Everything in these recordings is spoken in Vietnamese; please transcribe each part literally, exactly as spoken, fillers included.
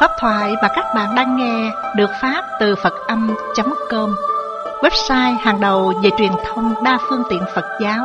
Pháp thoại mà các bạn đang nghe được phát từ Phật Âm chấm com, website hàng đầu về truyền thông đa phương tiện Phật giáo.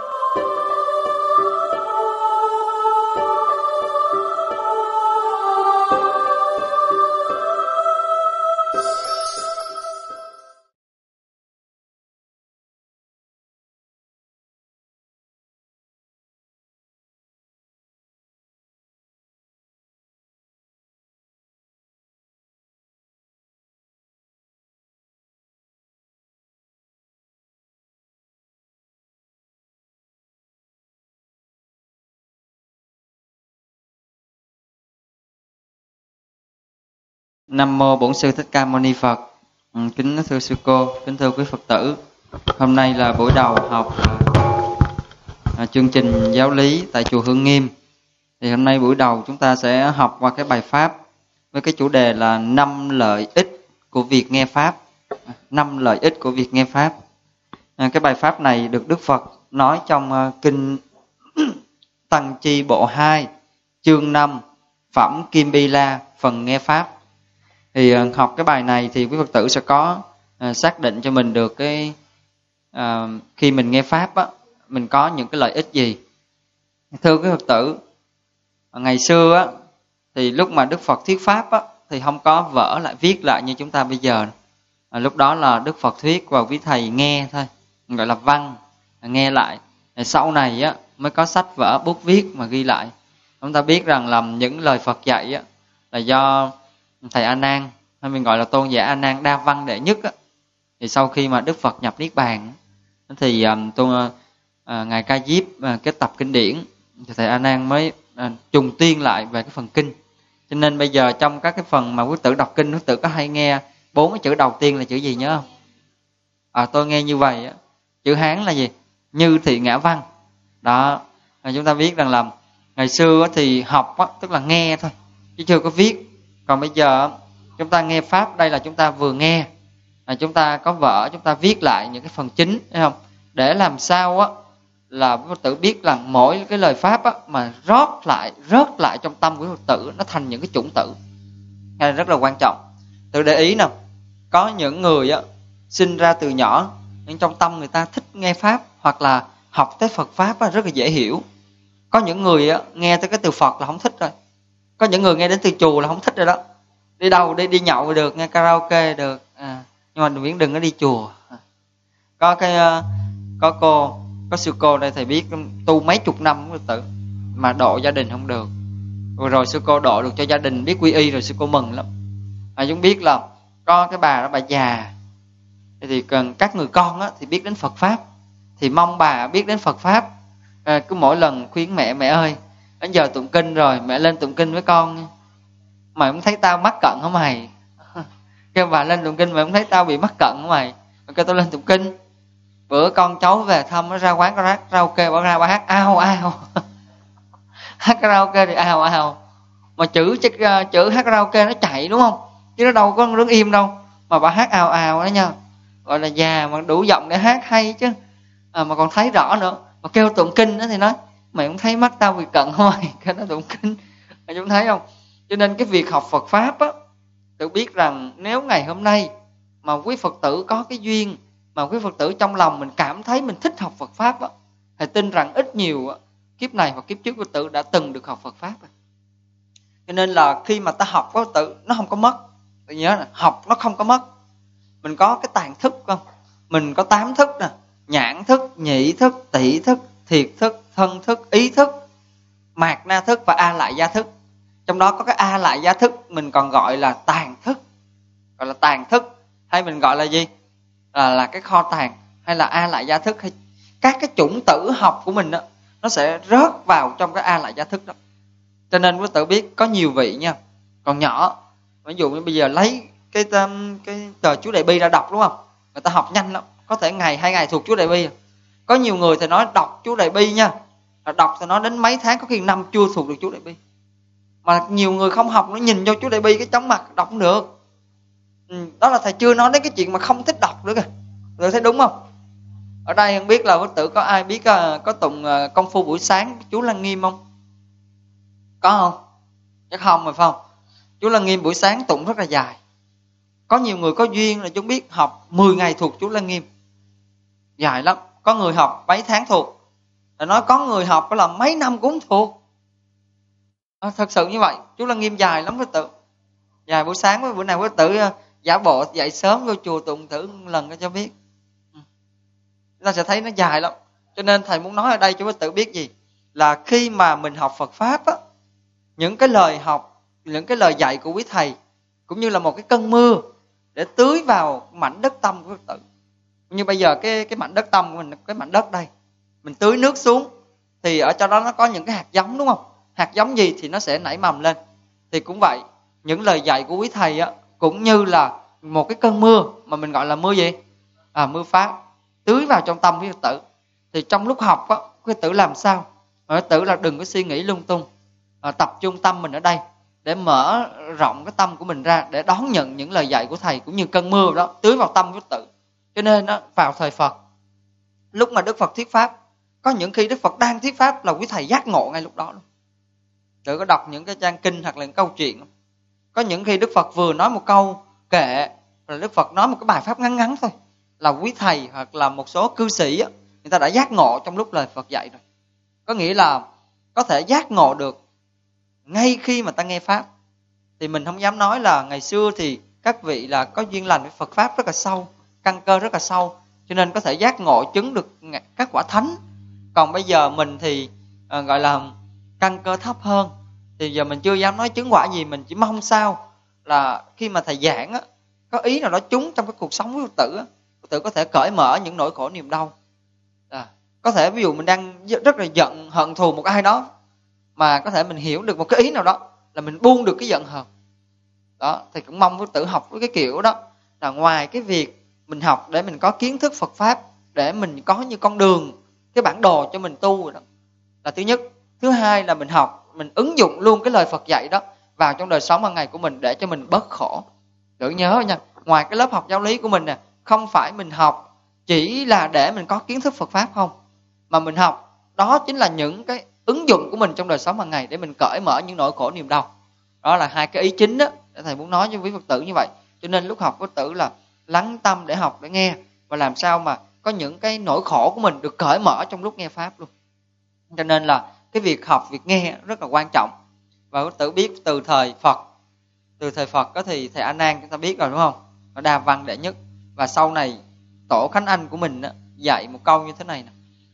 Nam mô Bổn Sư Thích Ca Mâu Ni Phật. Kính thưa sư cô, kính thưa quý Phật tử. Hôm nay là buổi đầu học à, chương trình giáo lý tại chùa Hương Nghiêm. Thì hôm nay buổi đầu chúng ta sẽ học qua cái bài pháp với cái chủ đề là năm lợi ích của việc nghe pháp. Năm lợi ích của việc nghe pháp. À, cái bài pháp này được Đức Phật nói trong uh, kinh Tăng Chi Bộ hai, chương năm, phẩm Kim Bi La, phần nghe pháp. Thì uh, học cái bài này thì quý Phật tử sẽ có uh, xác định cho mình được cái uh, khi mình nghe pháp á, mình có những cái lợi ích gì. Thưa quý Phật tử, ngày xưa á, thì lúc mà Đức Phật thuyết pháp á, thì không có vở lại viết lại như chúng ta bây giờ. À, lúc đó là Đức Phật thuyết và quý thầy nghe thôi, gọi là văn, nghe lại. Thì sau này á, mới có sách vở bút viết mà ghi lại. Chúng ta biết rằng là những lời Phật dạy á, là do thầy A Nan, hay mình gọi là tôn giả A Nan đa văn đệ nhất á. Thì sau khi mà Đức Phật nhập niết bàn thì um, tôn uh, ngài Ca Diếp uh, kết tập kinh điển, thì thầy A Nan mới uh, trùng tuyên lại về cái phần kinh. Cho nên bây giờ trong các cái phần mà quý tử đọc kinh, quý tử có hay nghe bốn cái chữ đầu tiên là chữ gì nhớ không? À, tôi nghe như vậy á, chữ Hán là gì? Như thị ngã văn. Đó, à, chúng ta biết rằng là ngày xưa thì học á, tức là nghe thôi, chứ chưa có viết. Còn bây giờ chúng ta nghe pháp, đây là chúng ta vừa nghe, à, chúng ta có vở, chúng ta viết lại những cái phần chính, thấy không? Để làm sao á là quý Phật tử biết là mỗi cái lời pháp á mà rót lại, rớt lại trong tâm của quý Phật tử, nó thành những cái chủng tử. Cái này rất là quan trọng. Tự để ý nào, có những người á sinh ra từ nhỏ nhưng trong tâm người ta thích nghe pháp, hoặc là học tới Phật pháp á, rất là dễ hiểu. Có những người á nghe tới cái từ Phật là không thích rồi. Có những người nghe đến từ chùa là không thích rồi đó. Đi đâu đi đi nhậu được, nghe karaoke được, à, nhưng mà đừng đừng có đi chùa. Có cái có cô, có sư cô đây thầy biết tu mấy chục năm cũng tự mà độ gia đình không được. Rồi rồi sư cô độ được cho gia đình biết quy y rồi, sư cô mừng lắm. À, chúng biết là có cái bà đó bà già, thì cần các người con á thì biết đến Phật pháp, thì mong bà biết đến Phật pháp. À, cứ mỗi lần khuyến mẹ, mẹ ơi đến giờ tụng kinh rồi, mẹ lên tụng kinh với con. Mày không thấy tao mắc cận hả mày? Kêu bà lên tụng kinh, mày không thấy tao bị mắc cận hả mày? Kêu tao lên tụng kinh. Bữa con cháu về thăm, nó ra quán karaoke, bỏ ra bà hát ao ao. Hát karaoke thì ao ao. Mà chữ chữ hát karaoke nó chạy đúng không? Chứ nó đâu có đứng im đâu. Mà bà hát ao ao đó nha. Gọi là già mà đủ giọng để hát hay chứ. À, mà còn thấy rõ nữa. Mà kêu tụng kinh đó thì nói, mày không thấy mắt tao bị cận không mày? Cái nó tụng kinh. Mày chúng thấy không? Cho nên cái việc học Phật pháp á, tự biết rằng nếu ngày hôm nay mà quý Phật tử có cái duyên, mà quý Phật tử trong lòng mình cảm thấy mình thích học Phật pháp á, thì tin rằng ít nhiều á, kiếp này hoặc kiếp trước Phật tử đã từng được học Phật pháp rồi. Cho nên là khi mà ta học Phật tử, nó không có mất. Tự nhớ là học nó không có mất. Mình có cái tàn thức không? Mình có tám thức nè: nhãn thức, nhị thức, tỷ thức, thiệt thức, thân thức, ý thức, mạt na thức và a lại gia thức. Trong đó có cái a lại gia thức mình còn gọi là tàn thức, gọi là tàn thức, hay mình gọi là gì, là, là cái kho tàng, hay là a lại gia thức, hay các cái chủng tử học của mình đó, nó sẽ rớt vào trong cái a lại gia thức đó. Cho nên quý tự biết có nhiều vị nha, còn nhỏ, ví dụ như bây giờ lấy cái cái tờ chú Đại Bi ra đọc đúng không, người ta học nhanh lắm, có thể ngày hai ngày thuộc chú Đại Bi. Có nhiều người thì nói đọc chú Đại Bi nha, đọc thì nói đến mấy tháng, có khi năm chưa thuộc được chú Đại Bi. Mà nhiều người không học, nó nhìn vô chú Đại Bi cái chóng mặt đọc không được. Ừ, đó là thầy chưa nói đến cái chuyện mà không thích đọc nữa kìa. Rồi thấy đúng không? Ở đây không biết là quý tử có ai biết có tụng công phu buổi sáng chú Lăng Nghiêm không? Có không? Chắc không rồi phải không? chú Lăng Nghiêm buổi sáng tụng rất là dài. Có nhiều người có duyên là chú biết học mười ngày thuộc chú Lăng Nghiêm, dài lắm. Có người học mấy tháng thuộc, là nói có người học là mấy năm cũng thuộc. À, thật sự như vậy, chú Lăng Nghiêm dài lắm quý tử. Dài buổi sáng với bữa nào quý tử giả bộ dậy sớm vô chùa tụng thử một lần cho biết. Chúng ta sẽ thấy nó dài lắm. Cho nên thầy muốn nói ở đây cho quý tử biết gì? Là khi mà mình học Phật Pháp á, những cái lời học, những cái lời dạy của quý thầy cũng như là một cái cơn mưa để tưới vào mảnh đất tâm của quý tử. Như bây giờ cái cái mảnh đất tâm của mình, cái mảnh đất đây, mình tưới nước xuống thì ở trong đó nó có những cái hạt giống, đúng không? Hạt giống gì thì nó sẽ nảy mầm lên. Thì cũng vậy, những lời dạy của quý thầy á cũng như là một cái cơn mưa mà mình gọi là mưa gì? À, mưa Pháp tưới vào trong tâm quý tử. Thì trong lúc học á, quý tử làm sao? Quý tử là đừng có suy nghĩ lung tung, à, tập trung tâm mình ở đây để mở rộng cái tâm của mình ra để đón nhận những lời dạy của thầy, cũng như cơn mưa đó tưới vào tâm quý tử. Cho nên đó, vào thời Phật, lúc mà Đức Phật thuyết pháp, có những khi Đức Phật đang thuyết pháp là quý thầy giác ngộ ngay lúc đó luôn. Đừng có đọc những cái trang kinh hoặc là những câu chuyện. Có những khi Đức Phật vừa nói một câu kệ, rồi Đức Phật nói một cái bài pháp ngắn ngắn thôi, là quý thầy hoặc là một số cư sĩ á, người ta đã giác ngộ trong lúc lời Phật dạy rồi. Có nghĩa là có thể giác ngộ được ngay khi mà ta nghe pháp. Thì mình không dám nói là ngày xưa thì các vị là có duyên lành với Phật pháp rất là sâu, căn cơ rất là sâu, cho nên có thể giác ngộ chứng được các quả thánh. Còn bây giờ mình thì à, gọi là căn cơ thấp hơn, thì giờ mình chưa dám nói chứng quả gì. Mình chỉ mong sao là khi mà thầy giảng á, có ý nào đó trúng trong cái cuộc sống của Phật tử á, Phật tử có thể cởi mở những nỗi khổ niềm đau. À, có thể ví dụ mình đang rất là giận hận thù một ai đó, mà có thể mình hiểu được một cái ý nào đó là mình buông được cái giận hờn đó. Thì cũng mong Phật tử học với cái kiểu đó, là ngoài cái việc mình học để mình có kiến thức Phật pháp, để mình có như con đường, cái bản đồ cho mình tu rồi đó, là thứ nhất. Thứ hai là mình học, mình ứng dụng luôn cái lời Phật dạy đó vào trong đời sống hàng ngày của mình để cho mình bớt khổ. Đừng nhớ nha, ngoài cái lớp học giáo lý của mình nè, không phải mình học chỉ là để mình có kiến thức Phật pháp không, mà mình học đó chính là những cái ứng dụng của mình trong đời sống hàng ngày để mình cởi mở những nỗi khổ niềm đau. Đó là hai cái ý chính đó để thầy muốn nói với quý Phật tử như vậy. Cho nên lúc học Phật tử là lắng tâm để học, để nghe, và làm sao mà có những cái nỗi khổ của mình được cởi mở trong lúc nghe pháp luôn. Cho nên là cái việc học, việc nghe rất là quan trọng. Và Phật tử biết từ thời Phật, từ thời Phật đó thì thầy A Nan chúng ta biết rồi đúng không? Nó đa văn đệ nhất. Và sau này tổ Khánh Anh của mình dạy một câu như thế này nè,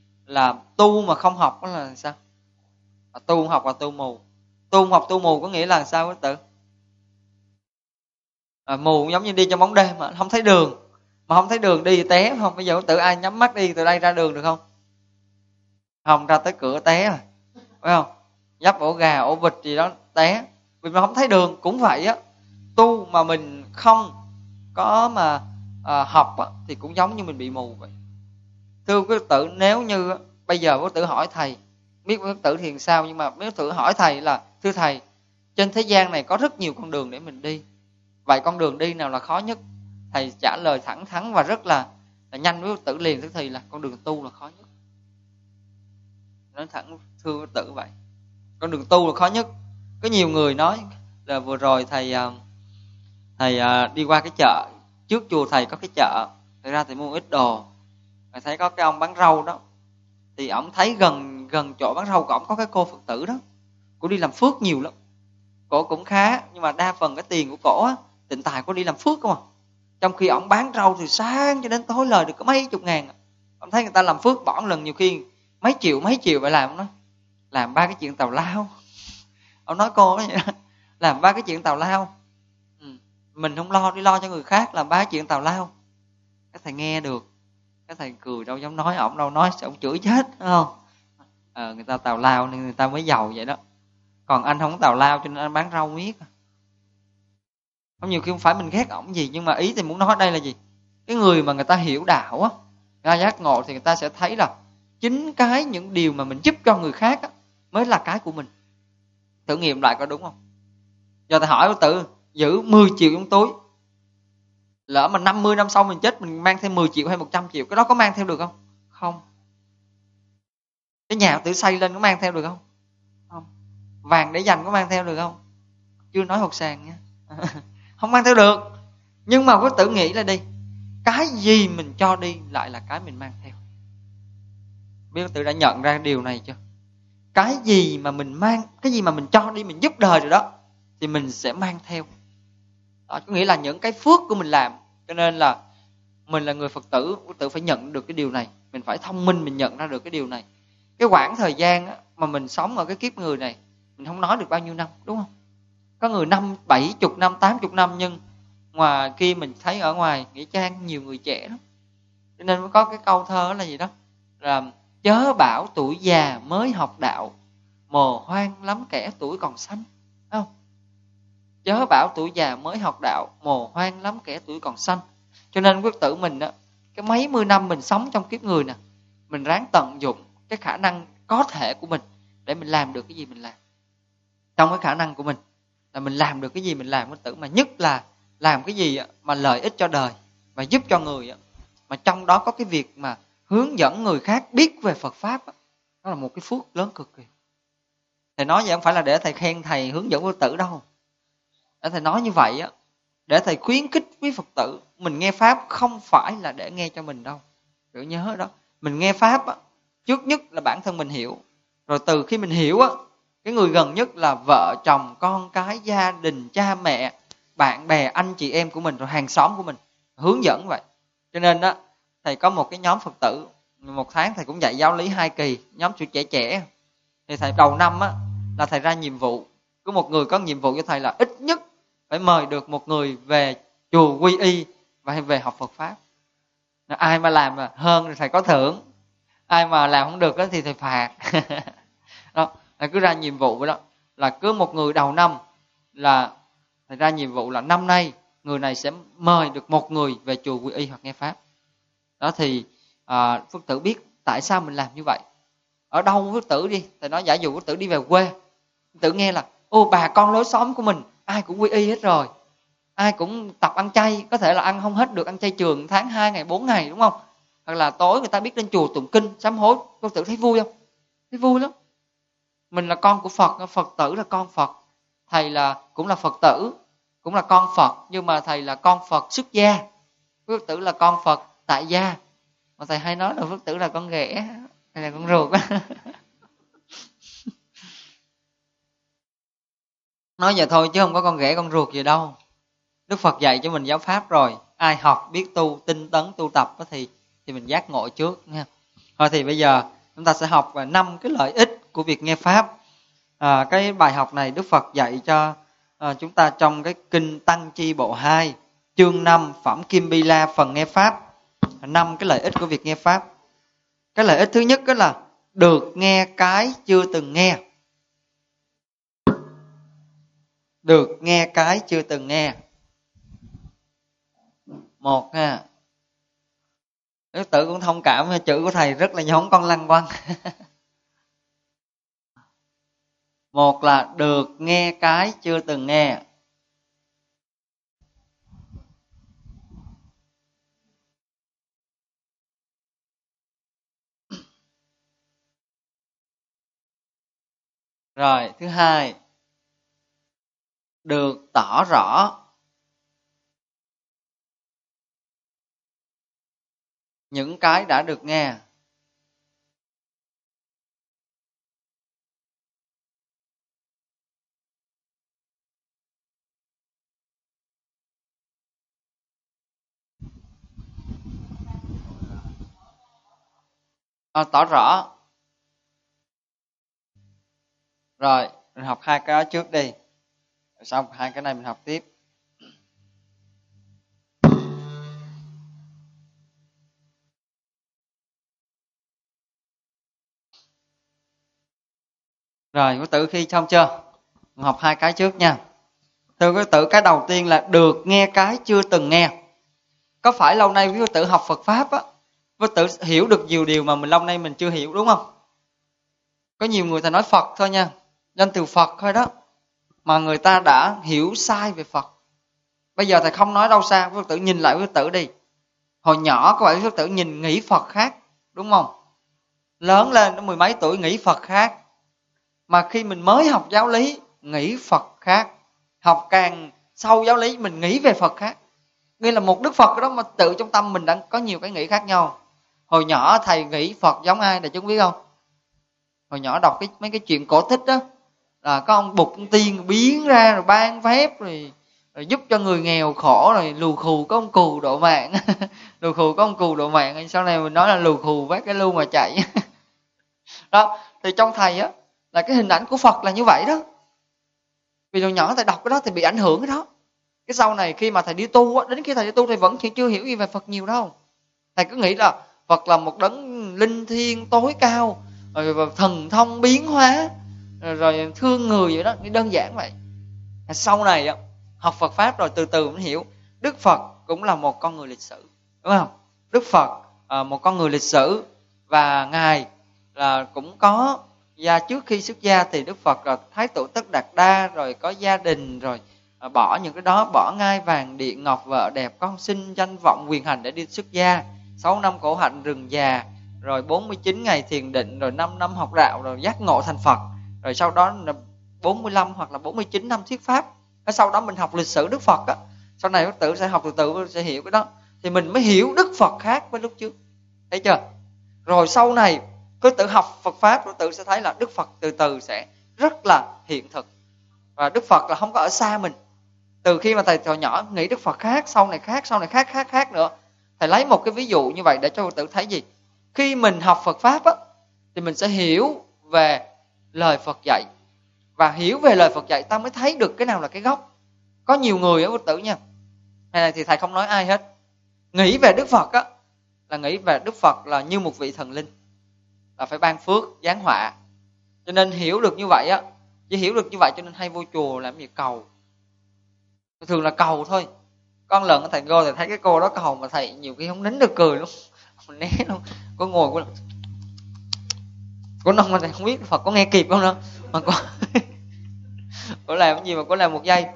là tu mà không học đó là sao? À, tu học là tu mù. Tu học tu mù có nghĩa là sao quý tử? À, mù giống như đi trong bóng đêm mà không thấy đường, mà không thấy đường đi thì té không? Bây giờ quý tử ai nhắm mắt đi từ đây ra đường được không? Không, ra tới cửa té rồi, phải không? Dắp ổ gà ổ vịt gì đó té, vì mà không thấy đường. Cũng vậy á, tu mà mình không có mà à, học á, thì cũng giống như mình bị mù vậy. Thưa quý tử, nếu như bây giờ quý tử hỏi thầy, biết quý tử thì sao, nhưng mà nếu thử hỏi thầy là thưa thầy, trên thế gian này có rất nhiều con đường để mình đi, vậy con đường đi nào là khó nhất? Thầy trả lời thẳng thắn và rất là, là nhanh với quý tử liền. Thưa thầy là con đường tu là khó nhất. Nói thẳng thưa quý tử vậy, con đường tu là khó nhất. Có nhiều người nói là vừa rồi thầy thầy đi qua cái chợ, trước chùa thầy có cái chợ, thầy ra thầy mua ít đồ, thầy thấy có cái ông bán rau đó, thì ổng thấy gần gần chỗ bán rau của ổng có cái cô Phật tử đó, cô đi làm phước nhiều lắm, cổ cũng khá, nhưng mà đa phần cái tiền của cổ á, tịnh tài cô đi làm phước không à. Trong khi ổng bán rau từ sáng cho đến tối lời được có mấy chục ngàn. Ông thấy người ta làm phước bỏ lần nhiều khi mấy triệu mấy triệu vậy, làm ông nói làm ba cái chuyện tào lao. Ông nói cô đó vậy đó, làm ba cái chuyện tào lao, ừ. Mình không lo đi lo cho người khác, làm ba cái chuyện tào lao. Cái thầy nghe được, cái thầy cười, đâu dám nói ổng đâu, nói sợ ổng chửi chết, đúng không? À, người ta tào lao nên người ta mới giàu vậy đó. Còn anh không tào lao cho nên anh bán rau miết. Không, nhiều khi không phải mình ghét ổng gì, nhưng mà ý thì muốn nói ở đây là gì? Cái người mà người ta hiểu đạo á, người ta giác ngộ thì người ta sẽ thấy là chính cái những điều mà mình giúp cho người khác á, mới là cái của mình. Thử nghiệm lại có đúng không? Giờ thầy hỏi tự giữ mười triệu trong túi, lỡ mà năm mươi năm sau mình chết, mình mang thêm mười triệu hay một trăm triệu, cái đó có mang theo được không? Không. Cái nhà tự xây lên có mang theo được không? Không. Vàng để dành có mang theo được không? chưa nói hột sàn nha. Không mang theo được. Nhưng mà quý Phật tử nghĩ là đi, cái gì mình cho đi lại là cái mình mang theo. Biết Phật tử đã nhận ra điều này chưa? Cái gì mà mình mang, cái gì mà mình cho đi, mình giúp đời rồi đó, thì mình sẽ mang theo. Đó, có nghĩa là những cái phước của mình làm. Cho nên là mình là người Phật tử, Phật tử phải nhận được cái điều này. Mình phải thông minh, mình nhận ra được cái điều này. Cái quãng thời gian á, mà mình sống ở cái kiếp người này, mình không nói được bao nhiêu năm, đúng không? Có người năm, bảy chục năm, tám chục năm, nhưng ngoài kia mình thấy ở ngoài Nghĩa Trang nhiều người trẻ lắm. Cho nên mới có cái câu thơ là gì đó, là chớ bảo tuổi già mới học đạo, mồ hoang lắm kẻ tuổi còn xanh. Không? Chớ bảo tuổi già mới học đạo, mồ hoang lắm kẻ tuổi còn xanh. Cho nên quý tử mình á, cái mấy mươi năm mình sống trong kiếp người nè, mình ráng tận dụng cái khả năng có thể của mình để mình làm được cái gì mình làm. Trong cái khả năng của mình là mình làm được cái gì mình làm quý tử, mà nhất là làm cái gì mà lợi ích cho đời và giúp cho người, mà trong đó có cái việc mà hướng dẫn người khác biết về Phật Pháp, đó là một cái phước lớn cực kỳ. Thầy nói vậy không phải là để thầy khen thầy hướng dẫn quý tử đâu. Để thầy nói như vậy á, để thầy khuyến khích quý Phật tử. Mình nghe Pháp không phải là để nghe cho mình đâu. Tự nhớ đó. Mình nghe Pháp á, trước nhất là bản thân mình hiểu. Rồi từ khi mình hiểu á, cái người gần nhất là vợ, chồng, con cái, gia đình, cha mẹ, bạn bè, anh chị em của mình, rồi hàng xóm của mình, hướng dẫn vậy. Cho nên á, thầy có một cái nhóm Phật tử, một tháng thầy cũng dạy giáo lý hai kỳ, nhóm trẻ trẻ. Thì thầy đầu năm á, là thầy ra nhiệm vụ. Có một người có nhiệm vụ cho thầy là ít nhất phải mời được một người về chùa quy y và về học Phật Pháp. Ai mà làm hơn thì thầy có thưởng, ai mà làm không được thì thầy phạt. Đó, thầy cứ ra nhiệm vụ vậy đó, là cứ một người đầu năm là thầy ra nhiệm vụ là năm nay người này sẽ mời được một người về chùa quy y hoặc nghe Pháp. Đó thì à, Phật tử biết tại sao mình làm như vậy. Ở đâu Phật tử đi, thầy nói giả dụ Phật tử đi về quê, Phật tử nghe là ô bà con lối xóm của mình ai cũng quy y hết rồi, ai cũng tập ăn chay, có thể là ăn không hết được, ăn chay trường tháng hai ngày, bốn ngày, đúng không? Hoặc là tối người ta biết lên chùa tụng kinh, sám hối, Phật tử thấy vui không? Thấy vui lắm. Mình là con của Phật, Phật tử là con Phật, thầy là cũng là Phật tử, cũng là con Phật, nhưng mà thầy là con Phật xuất gia, Phật tử là con Phật tại gia. Mà thầy hay nói là Phật tử là con ghẻ hay là con ruột á. Nói vậy thôi chứ không có con ghẻ con ruột gì đâu. Đức Phật dạy cho mình giáo pháp rồi, ai học biết tu, tinh tấn tu tập thì thì mình giác ngộ trước nha. Thôi thì bây giờ chúng ta sẽ học năm cái lợi ích của việc nghe pháp. À, cái bài học này Đức Phật dạy cho à, chúng ta trong cái kinh Tăng Chi Bộ hai, chương năm, phẩm Kim Bi La, phần nghe pháp. Năm cái lợi ích của việc nghe pháp. Cái lợi ích thứ nhất đó là được nghe cái chưa từng nghe. Được nghe cái chưa từng nghe. Một ha, Đức tử cũng thông cảm, chữ của thầy rất là nhón con lăng quăng. Một là được nghe cái chưa từng nghe. Rồi, thứ hai, được tỏ rõ những cái đã được nghe. À, tỏ rõ. Rồi, mình học hai cái đó trước đi. Xong hai cái này mình học tiếp. Rồi, quý tử khi xong chưa? Mình học hai cái trước nha. Thưa quý tử, cái đầu tiên là được nghe cái chưa từng nghe. Có phải lâu nay quý tử học Phật Pháp á, quý tử hiểu được nhiều điều mà mình lâu nay mình chưa hiểu, đúng không? Có nhiều người ta nói Phật thôi nha, danh từ Phật thôi đó, mà người ta đã hiểu sai về Phật. Bây giờ thầy không nói đâu xa, quý tử nhìn lại quý tử đi. Hồi nhỏ có phải quý tử nhìn nghĩ Phật khác, đúng không? Lớn lên nó mười mấy tuổi nghĩ Phật khác. Mà khi mình mới học giáo lý, nghĩ Phật khác. Học càng sâu giáo lý mình nghĩ về Phật khác. Nghĩa là một Đức Phật đó mà tự trong tâm mình đã có nhiều cái nghĩ khác nhau. Hồi nhỏ thầy nghĩ Phật giống ai thầy chứ biết không? Hồi nhỏ đọc cái mấy cái chuyện cổ tích đó, là có ông Bụt ông tiên biến ra rồi ban phép rồi, rồi giúp cho người nghèo khổ, rồi lù khù có ông cù độ mạng. Lù khù có ông cù độ mạng, sau này mình nói là lù khù vác cái lu mà chạy. Đó, thì trong thầy á là cái hình ảnh của Phật là như vậy đó. Vì hồi nhỏ thầy đọc cái đó thì bị ảnh hưởng cái đó. Cái sau này khi mà thầy đi tu á, đến khi thầy đi tu thầy vẫn chưa hiểu gì về Phật nhiều đâu. Thầy cứ nghĩ là Phật là một đấng linh thiêng tối cao, rồi thần thông biến hóa, rồi, rồi thương người vậy đó, đơn giản vậy. Sau này á, học Phật Pháp rồi từ từ mới hiểu Đức Phật cũng là một con người lịch sử, đúng không? Đức Phật à, một con người lịch sử, và Ngài là cũng có gia, trước khi xuất gia thì Đức Phật là Thái tử Tất Đạt Đa, rồi có gia đình, rồi à, bỏ những cái đó, bỏ ngai vàng điện ngọc, vợ đẹp, con sinh, danh vọng, quyền hành để đi xuất gia. Sáu năm khổ hạnh rừng già, rồi bốn mươi chín ngày thiền định, rồi năm năm học đạo, rồi giác ngộ thành Phật. Rồi sau đó là bốn mươi lăm hoặc là bốn mươi chín năm thuyết Pháp. Sau đó mình học lịch sử Đức Phật á, sau này tự sẽ học từ từ sẽ hiểu cái đó, thì mình mới hiểu Đức Phật khác với lúc trước. Thấy chưa? Rồi sau này cứ tự học Phật Pháp rồi tự sẽ thấy là Đức Phật từ từ sẽ rất là hiện thực. Và Đức Phật là không có ở xa mình. Từ khi mà thầy hồi nhỏ nghĩ Đức Phật khác, sau này khác, sau này khác, khác, khác nữa. Thầy lấy một cái ví dụ như vậy để cho tự thấy gì? Khi mình học Phật Pháp á, thì mình sẽ hiểu về lời Phật dạy. Và hiểu về lời Phật dạy ta mới thấy được cái nào là cái gốc. Có nhiều người ở Phật tử nha, này thì thầy không nói ai hết, nghĩ về Đức Phật á, là nghĩ về Đức Phật là như một vị thần linh, là phải ban phước, giáng họa. Cho nên hiểu được như vậy á, chỉ hiểu được như vậy cho nên hay vô chùa làm gì cầu. Thường là cầu thôi. Con lần thầy vô thầy thấy cái cô đó cầu mà thầy nhiều khi không nín được cười luôn. Mình né luôn. Cô ngồi cô cô nông mà thầy không biết Phật có nghe kịp không nữa. Mà cô cô làm cái gì mà cô làm một giây.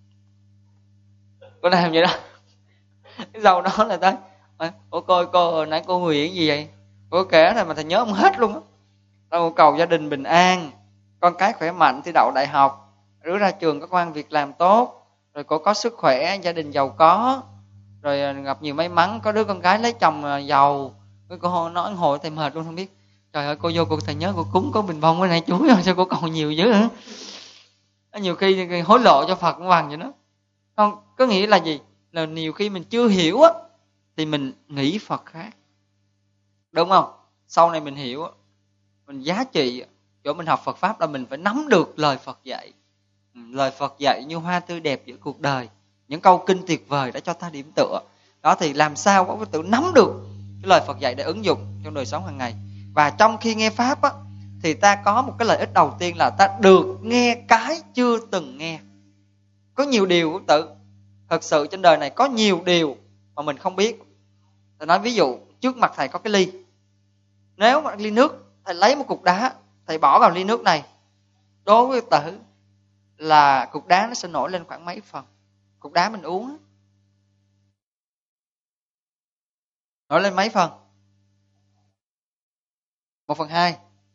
Cô làm vậy đó. Cái sau đó là tới. Ủa cô cô hồi nãy cô nguyện gì vậy? Cô kể này mà thầy nhớ không hết luôn á. Cô cầu gia đình bình an, con cái khỏe mạnh thi đậu đại học, rứa ra trường có công ăn việc làm tốt, rồi cô có sức khỏe, gia đình giàu có, rồi gặp nhiều may mắn, có đứa con gái lấy chồng giàu. Cái cô nói hồi thầy mệt luôn không biết. Trời ơi, cô vô cô thầy nhớ cô cúng có bình bông cái này chú rồi sao cô cầu nhiều dữ hả? Nhiều khi hối lộ cho Phật cũng bằng vậy đó. Không, có nghĩa là gì? Là nhiều khi mình chưa hiểu á thì mình nghĩ Phật khác. Đúng không? Sau này mình hiểu, mình giá trị chỗ mình học Phật Pháp là mình phải nắm được lời Phật dạy. Lời Phật dạy như hoa tươi đẹp giữa cuộc đời, những câu kinh tuyệt vời đã cho ta điểm tựa. Đó thì làm sao có tự nắm được cái lời Phật dạy để ứng dụng trong đời sống hàng ngày. Và trong khi nghe Pháp á, thì ta có một cái lợi ích đầu tiên là ta được nghe cái chưa từng nghe. Có nhiều điều của tự, thật sự trên đời này có nhiều điều mà mình không biết. Thầy nói ví dụ, trước mặt thầy có cái ly. Nếu mà ly nước, thầy lấy một cục đá, thầy bỏ vào ly nước này, đối với tự là cục đá nó sẽ nổi lên khoảng mấy phần. Cục đá mình uống nổi lên mấy phần? Một phần hai.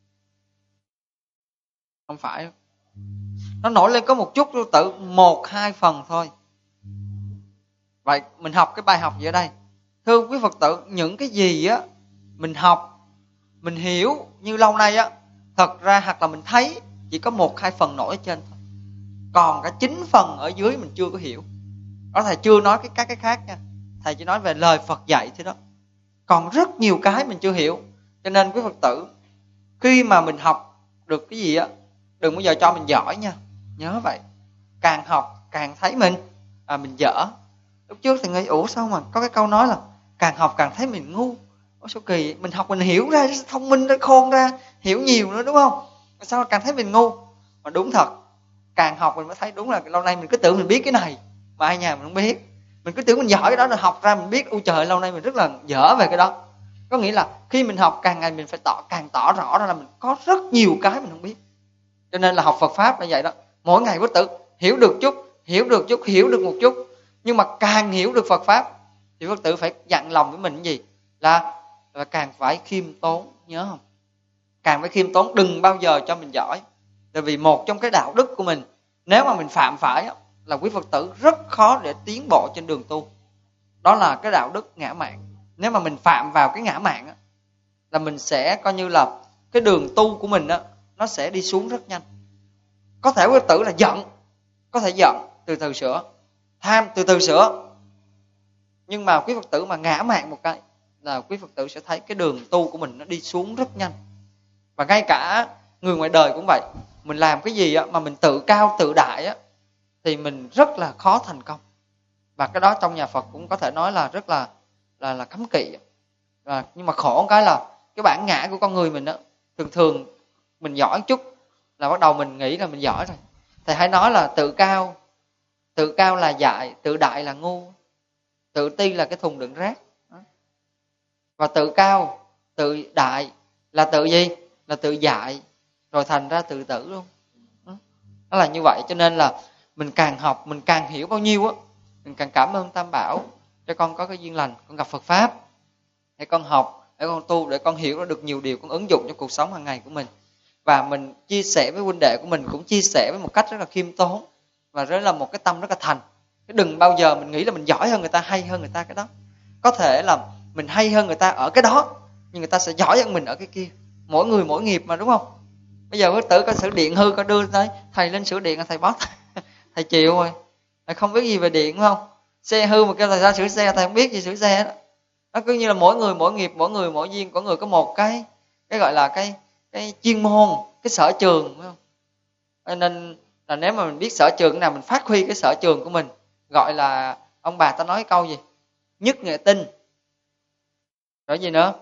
Không phải, nó nổi lên có một chút thôi tự, một hai phần thôi. Vậy mình học cái bài học gì ở đây? Thưa quý Phật tử, những cái gì á mình học, mình hiểu như lâu nay á, thật ra hoặc là mình thấy chỉ có một hai phần nổi ở trên thôi. Còn cả chín phần ở dưới mình chưa có hiểu. Đó thầy chưa nói cái các cái khác nha. Thầy chỉ nói về lời Phật dạy thế đó. Còn rất nhiều cái mình chưa hiểu. Cho nên quý Phật tử, khi mà mình học được cái gì á, đừng bao giờ cho mình giỏi nha. Nhớ vậy. Càng học càng thấy mình à, mình dở. Lúc trước thì nghĩ ủa sao mà có cái câu nói là càng học càng thấy mình ngu. Ủa sao kỳ, mình học mình hiểu ra, thông minh ra, khôn ra, hiểu nhiều nữa đúng không? Sao càng thấy mình ngu? Mà đúng thật, càng học mình mới thấy đúng là lâu nay mình cứ tưởng mình biết cái này mà ai nhà mình không biết. Mình cứ tưởng mình giỏi cái đó rồi học ra mình biết, ôi trời, lâu nay mình rất là dở về cái đó. Có nghĩa là khi mình học càng ngày mình phải tỏ càng tỏ rõ ra là mình có rất nhiều cái mình không biết. Cho nên là học Phật Pháp là vậy đó. Mỗi ngày Phật tử hiểu được chút, hiểu được chút, hiểu được một chút. Nhưng mà càng hiểu được Phật Pháp thì Phật tử phải dặn lòng với mình cái gì? Là, là càng phải khiêm tốn, nhớ không? Càng phải khiêm tốn, đừng bao giờ cho mình giỏi. Tại vì một trong cái đạo đức của mình, nếu mà mình phạm phải là quý Phật tử rất khó để tiến bộ trên đường tu. Đó là cái đạo đức ngã mạn. Nếu mà mình phạm vào cái ngã mạn á, là mình sẽ coi như là cái đường tu của mình á, nó sẽ đi xuống rất nhanh. Có thể quý Phật tử là giận, có thể giận, từ từ sửa, tham, từ từ sửa. Nhưng mà quý Phật tử mà ngã mạn một cái là quý Phật tử sẽ thấy cái đường tu của mình nó đi xuống rất nhanh. Và ngay cả người ngoài đời cũng vậy. Mình làm cái gì á, mà mình tự cao tự đại á, thì mình rất là khó thành công. Và cái đó trong nhà Phật cũng có thể nói là rất là là, là cấm kỵ. Và, nhưng mà khổ cái là cái bản ngã của con người mình á, thường thường mình giỏi chút là bắt đầu mình nghĩ là mình giỏi rồi. Thầy hay nói là tự cao, tự cao là dại, tự đại là ngu, tự ti là cái thùng đựng rác. Và tự cao, tự đại là tự gì? Là tự dại, rồi thành ra tự tử luôn. Nó là như vậy, cho nên là mình càng học, mình càng hiểu bao nhiêu á, mình càng cảm ơn Tam Bảo cho con có cái duyên lành, con gặp Phật Pháp, để con học, để con tu, để con hiểu được nhiều điều, con ứng dụng trong cuộc sống hàng ngày của mình. Và mình chia sẻ với huynh đệ của mình cũng chia sẻ với một cách rất là khiêm tốn và rất là một cái tâm rất là thành. Đừng bao giờ mình nghĩ là mình giỏi hơn người ta, hay hơn người ta cái đó. Có thể là mình hay hơn người ta ở cái đó, nhưng người ta sẽ giỏi hơn mình ở cái kia. Mỗi người mỗi nghiệp mà, đúng không? Bây giờ Phật tử có sửa điện hư, có đưa tới thầy lên sửa điện, thầy bó thầy chịu rồi. Thầy không biết gì về điện, đúng không? Xe hư mà kêu thầy ra sửa xe, thầy không biết gì sửa xe đó. Nó cứ như là mỗi người mỗi nghiệp, mỗi người mỗi duyên, có người có một cái cái gọi là cái cái chuyên môn, cái sở trường, phải không? Cho nên là nếu mà mình biết sở trường nào mình phát huy cái sở trường của mình. Gọi là ông bà ta nói cái câu gì? Nhất nghệ tinh. Rồi gì nữa?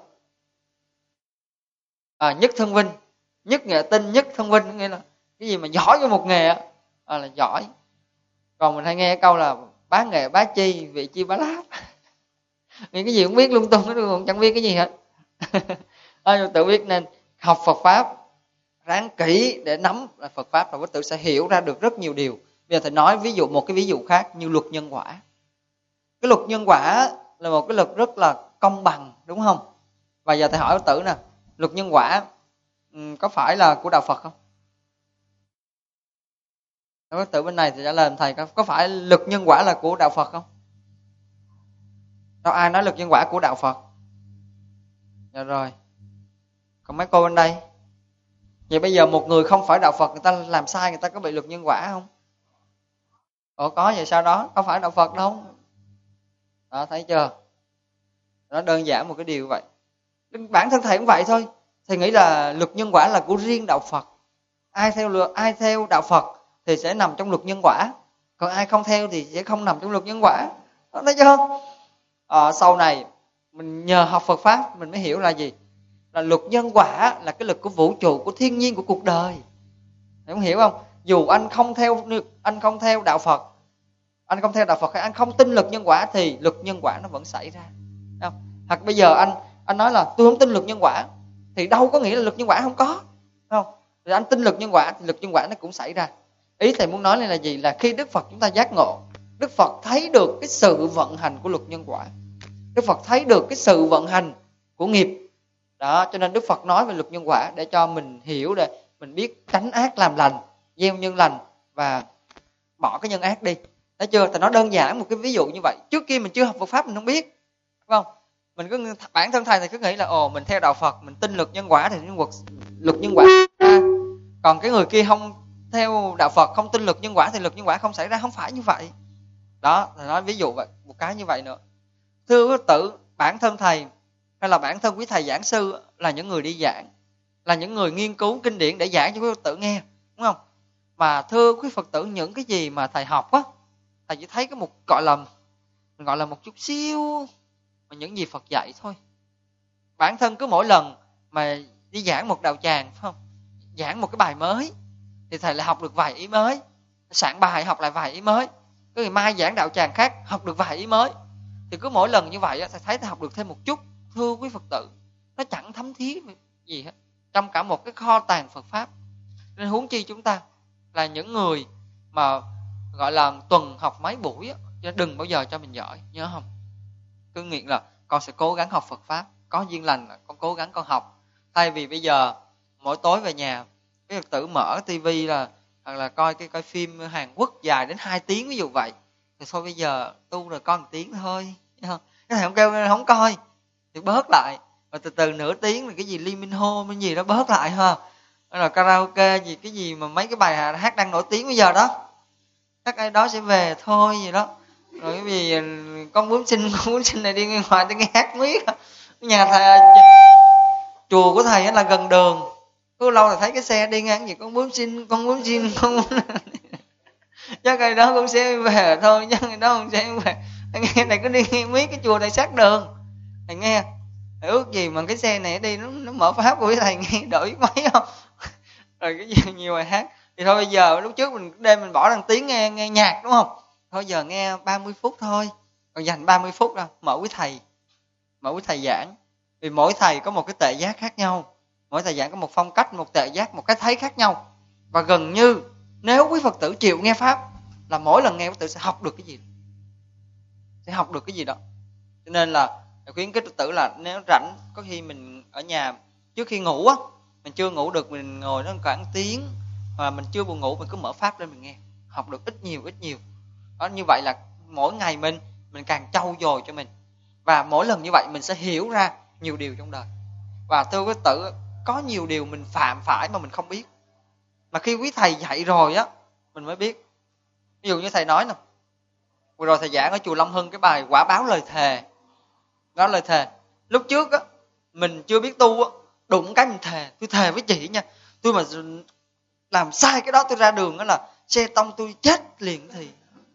À, nhất thân vinh. Nhất nghệ tinh, nhất thân vinh, nghĩa là cái gì mà giỏi với một nghề à, là giỏi. Còn mình hay nghe cái câu là bá nghệ bá chi, vị chi bá láp. Vì cái gì cũng biết lung tung, nó cũng chẳng biết cái gì hết. À, tự biết nên học Phật Pháp, ráng kỹ để nắm là Phật Pháp, và quý tử sẽ hiểu ra được rất nhiều điều. Bây giờ thầy nói ví dụ một cái ví dụ khác như luật nhân quả. Cái luật nhân quả là một cái luật rất là công bằng, đúng không? Và giờ thầy hỏi quý tử nè, luật nhân quả có phải là của đạo Phật không? Quý tử bên này thì trả lời thầy, có phải luật nhân quả là của đạo Phật không? Đâu ai nói luật nhân quả của đạo Phật? Dạ rồi. Còn mấy cô bên đây? Vậy bây giờ một người không phải đạo Phật, người ta làm sai, người ta có bị luật nhân quả không? Ủa có, vậy sao đó? Có phải đạo Phật đâu. Đó, thấy chưa? Nó đơn giản một cái điều vậy. Bản thân thầy cũng vậy thôi. Thầy nghĩ là luật nhân quả là của riêng đạo Phật. Ai theo luật, ai theo đạo Phật thì sẽ nằm trong luật nhân quả. Còn ai không theo thì sẽ không nằm trong luật nhân quả. Đó, thấy chưa? À, sau này mình nhờ học Phật Pháp mình mới hiểu là gì? Là luật nhân quả là cái luật của vũ trụ, của thiên nhiên, của cuộc đời. Anh hiểu không? Dù anh không theo anh không theo đạo Phật, anh không theo đạo Phật hay anh không tin luật nhân quả thì luật nhân quả nó vẫn xảy ra. Không? Hoặc bây giờ anh anh nói là tôi không tin luật nhân quả thì đâu có nghĩa là luật nhân quả không có. Không? Rồi anh tin luật nhân quả thì luật nhân quả nó cũng xảy ra. Ý thầy muốn nói là gì? Là khi Đức Phật chúng ta giác ngộ, Đức Phật thấy được cái sự vận hành của luật nhân quả. Đức Phật thấy được cái sự vận hành của nghiệp. Đó, cho nên Đức Phật nói về luật nhân quả để cho mình hiểu, để mình biết tránh ác làm lành, gieo nhân lành và bỏ cái nhân ác đi. Thấy chưa? Thầy nói đơn giản một cái ví dụ như vậy. Trước kia mình chưa học Phật Pháp mình không biết, đúng không? Mình cứ bản thân thầy thì cứ nghĩ là ồ mình theo đạo Phật, mình tin luật nhân quả thì luật nhân quả. À, còn cái người kia không theo đạo Phật, không tin luật nhân quả thì luật nhân quả không xảy ra. Không phải như vậy. Đó, thầy nói ví dụ vậy, một cái như vậy nữa. Thưa quý tử, bản thân thầy hay là bản thân quý thầy giảng sư là những người đi giảng, là những người nghiên cứu kinh điển để giảng cho quý Phật tử nghe, đúng không? Mà thưa quý Phật tử, những cái gì mà thầy học á, thầy chỉ thấy cái một gọi là gọi là một chút xíu mà những gì Phật dạy thôi. Bản thân cứ mỗi lần mà đi giảng một đạo tràng, phải không? Giảng một cái bài mới thì thầy lại học được vài ý mới, soạn bài học lại vài ý mới. Cái ngày mai giảng đạo tràng khác học được vài ý mới. Thì cứ mỗi lần như vậy thầy thấy thầy học được thêm một chút. Thưa quý Phật tử, nó chẳng thấm thía gì hết trong cả một cái kho tàng Phật Pháp. Nên huống chi chúng ta là những người mà gọi là tuần học mấy buổi á, chứ đừng bao giờ cho mình giỏi, nhớ không? Cứ nghĩ là con sẽ cố gắng học Phật Pháp, có duyên lành con cố gắng con học. Thay vì bây giờ mỗi tối về nhà quý Phật tử mở tivi là hoặc là coi cái coi phim Hàn Quốc dài đến hai tiếng ví dụ vậy, thì thôi bây giờ tu rồi coi một tiếng thôi, thấy không? Cái thầy không kêu không coi thì bớt lại, và từ từ nửa tiếng là cái gì Lee Min Ho cái gì đó bớt lại ha, rồi karaoke gì cái gì mà mấy cái bài hát đang nổi tiếng bây giờ đó, các ai đó sẽ về thôi gì đó, rồi cái gì con bướm xinh con bướm xinh này đi ngoài tôi nghe hát miết. Nhà thầy chùa của thầy là gần đường, cứ lâu là thấy cái xe đi ngang gì con bướm xinh con bướm xinh con bướm... chắc ai đó cũng sẽ về thôi, chắc ai đó cũng sẽ về. Nghe này cứ đi nghe miết, cái chùa này sát đường, thầy nghe thầy ước gì mà cái xe này đi nó, nó mở pháp của thầy nghe đỡ biết mấy không. Rồi cái gì nhiều bài hát thì thôi bây giờ lúc trước mình đêm mình bỏ đăng tiếng nghe nghe nhạc đúng không, thôi giờ nghe ba mươi phút thôi, còn dành ba mươi phút ra mở quý thầy mở quý thầy giảng, vì mỗi thầy có một cái tệ giác khác nhau, mỗi thầy giảng có một phong cách, một tệ giác, một cái thấy khác nhau, và gần như nếu quý Phật tử chịu nghe pháp là mỗi lần nghe quý tử sẽ học được cái gì, sẽ học được cái gì đó. Cho nên là khuyến khích Phật tử là nếu rảnh, có khi mình ở nhà trước khi ngủ á, mình chưa ngủ được mình ngồi nó khoảng tiếng, hoặc là mình chưa buồn ngủ mình cứ mở pháp lên mình nghe, học được ít nhiều ít nhiều đó. Như vậy là mỗi ngày mình mình càng trau dồi cho mình, và mỗi lần như vậy mình sẽ hiểu ra nhiều điều trong đời. Và thưa quý tử, có nhiều điều mình phạm phải mà mình không biết, mà khi quý thầy dạy rồi á mình mới biết. Ví dụ như thầy nói nè, vừa rồi thầy giảng ở chùa Long Hưng cái bài quả báo lời thề, đó lời thề. Lúc trước á mình chưa biết tu á, đụng cái mình thề, tôi thề với chị nha, tôi mà làm sai cái đó tôi ra đường đó là xe tông tôi chết liền. Thì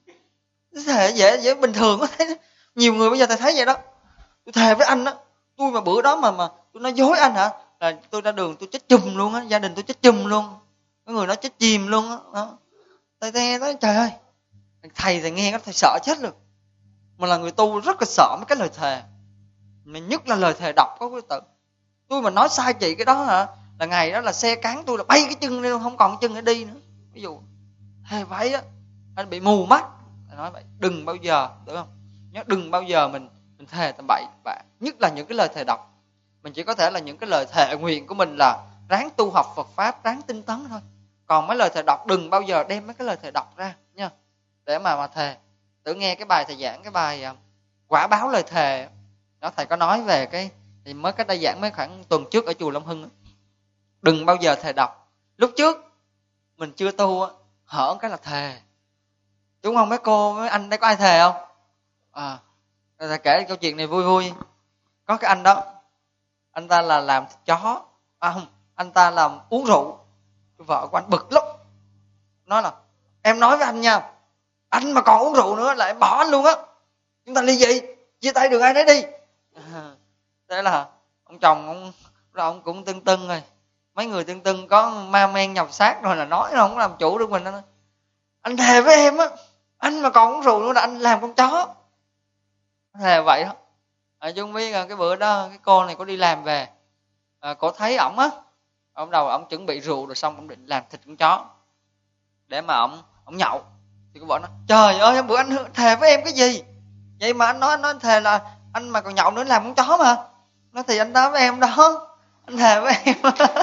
thề dễ dễ bình thường á, nhiều người bây giờ thầy thấy vậy đó. Tôi thề với anh á, tôi mà bữa đó mà mà tôi nói dối anh hả, là tôi ra đường tôi chết chùm luôn á, gia đình tôi chết chùm luôn, có người nói chết chìm luôn á. Đó. Thầy nghe nói trời ơi, thầy thầy nghe cái thầy sợ chết luôn. Mà là người tu rất là sợ mấy cái lời thề, mà nhất là lời thề độc có quý tử. Tôi mà nói sai chị cái đó hả, là ngày đó là xe cán tôi là bay cái chân lên, không còn chân để đi nữa. Ví dụ thề vậy á, anh bị mù mắt. Thầy nói vậy, đừng bao giờ, đúng không? Nhớ đừng bao giờ mình mình thề tầm bậy bạ, nhất là những cái lời thề độc. Mình chỉ có thể là những cái lời thề nguyện của mình là ráng tu học Phật pháp, ráng tinh tấn thôi. Còn mấy lời thề độc đừng bao giờ đem mấy cái lời thề độc ra nha, để mà mà thề. Tự nghe cái bài thầy giảng cái bài quả báo lời thề đó, thầy có nói về cái thì mới cách đây giảng mấy khoảng tuần trước ở chùa Long Hưng. Đừng bao giờ thề độc. Lúc trước mình chưa tu á, hở cái là thề, đúng không mấy cô mấy anh đây, có ai thề không? À, thầy kể câu chuyện này vui vui. Có cái anh đó, anh ta là làm thịt chó, à không, anh ta làm uống rượu. Vợ của anh bực lắm, nói là em nói với anh nha, anh mà còn uống rượu nữa là em bỏ anh luôn á, chúng ta ly dị, chia tay đường ai nấy đi. À, thế là ông chồng ông ông cũng tưng tưng rồi, mấy người tưng tưng có ma men nhập xác rồi là nói nó không làm chủ được mình. Nó nói, anh thề với em á, anh mà còn uống rượu nữa là anh làm con chó. Thề vậy đó. À, chứ không biết cái bữa đó cái cô này có đi làm về, à, cô thấy ổng á, ông đầu ổng chuẩn bị rượu rồi xong ông định làm thịt con chó để mà ổng ổng nhậu. Thì cô vợ nói trời ơi, bữa anh thề với em cái gì vậy mà anh nói anh nói anh thề là anh mà còn nhậu nữa làm con chó mà. Nói thì anh nói với em đó, anh thề với em.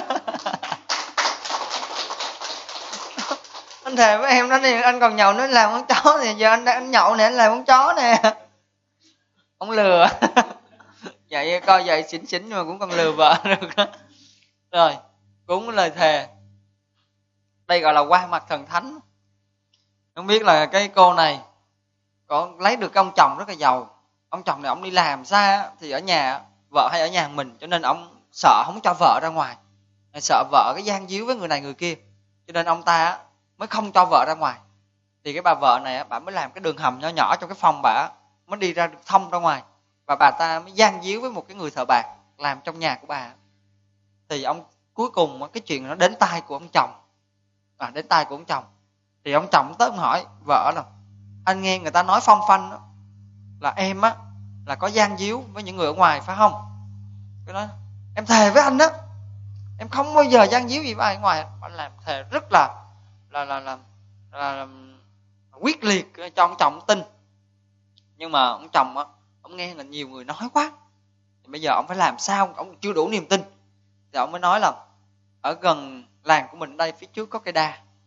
Anh thề với em đó thì anh còn nhậu nữa làm con chó, thì giờ anh anh nhậu nè, anh làm con chó nè. Ông lừa. Vậy coi vậy xỉn xỉn nhưng mà cũng còn lừa vợ được đó. Rồi cũng lời thề, đây gọi là qua mặt thần thánh. Không biết là cái cô này có lấy được cái ông chồng rất là giàu. Ông chồng này ông đi làm xa thì ở nhà vợ hay ở nhà mình, cho nên ông sợ không cho vợ ra ngoài, sợ vợ cái gian díu với người này người kia, cho nên ông ta mới không cho vợ ra ngoài. Thì cái bà vợ này bà mới làm cái đường hầm nhỏ nhỏ trong cái phòng bà, mới đi ra thông ra ngoài, và bà ta mới gian díu với một cái người thợ bạc làm trong nhà của bà. Thì ông cuối cùng cái chuyện nó đến tai của ông chồng, à, đến tai của ông chồng. Thì ông chồng tới ông hỏi vợ là anh nghe người ta nói phong phanh đó, là em á là có gian díu với những người ở ngoài phải không? Cái nói em thề với anh á, em không bao giờ gian díu gì với ai ở ngoài. Anh làm thề rất là là là, là, là, là quyết liệt cho ông chồng tin. Nhưng mà ông chồng á, ông nghe là nhiều người nói quá, thì bây giờ ông phải làm sao, ông chưa đủ niềm tin. Thì ông mới nói là ở gần làng của mình đây phía trước có cây đa,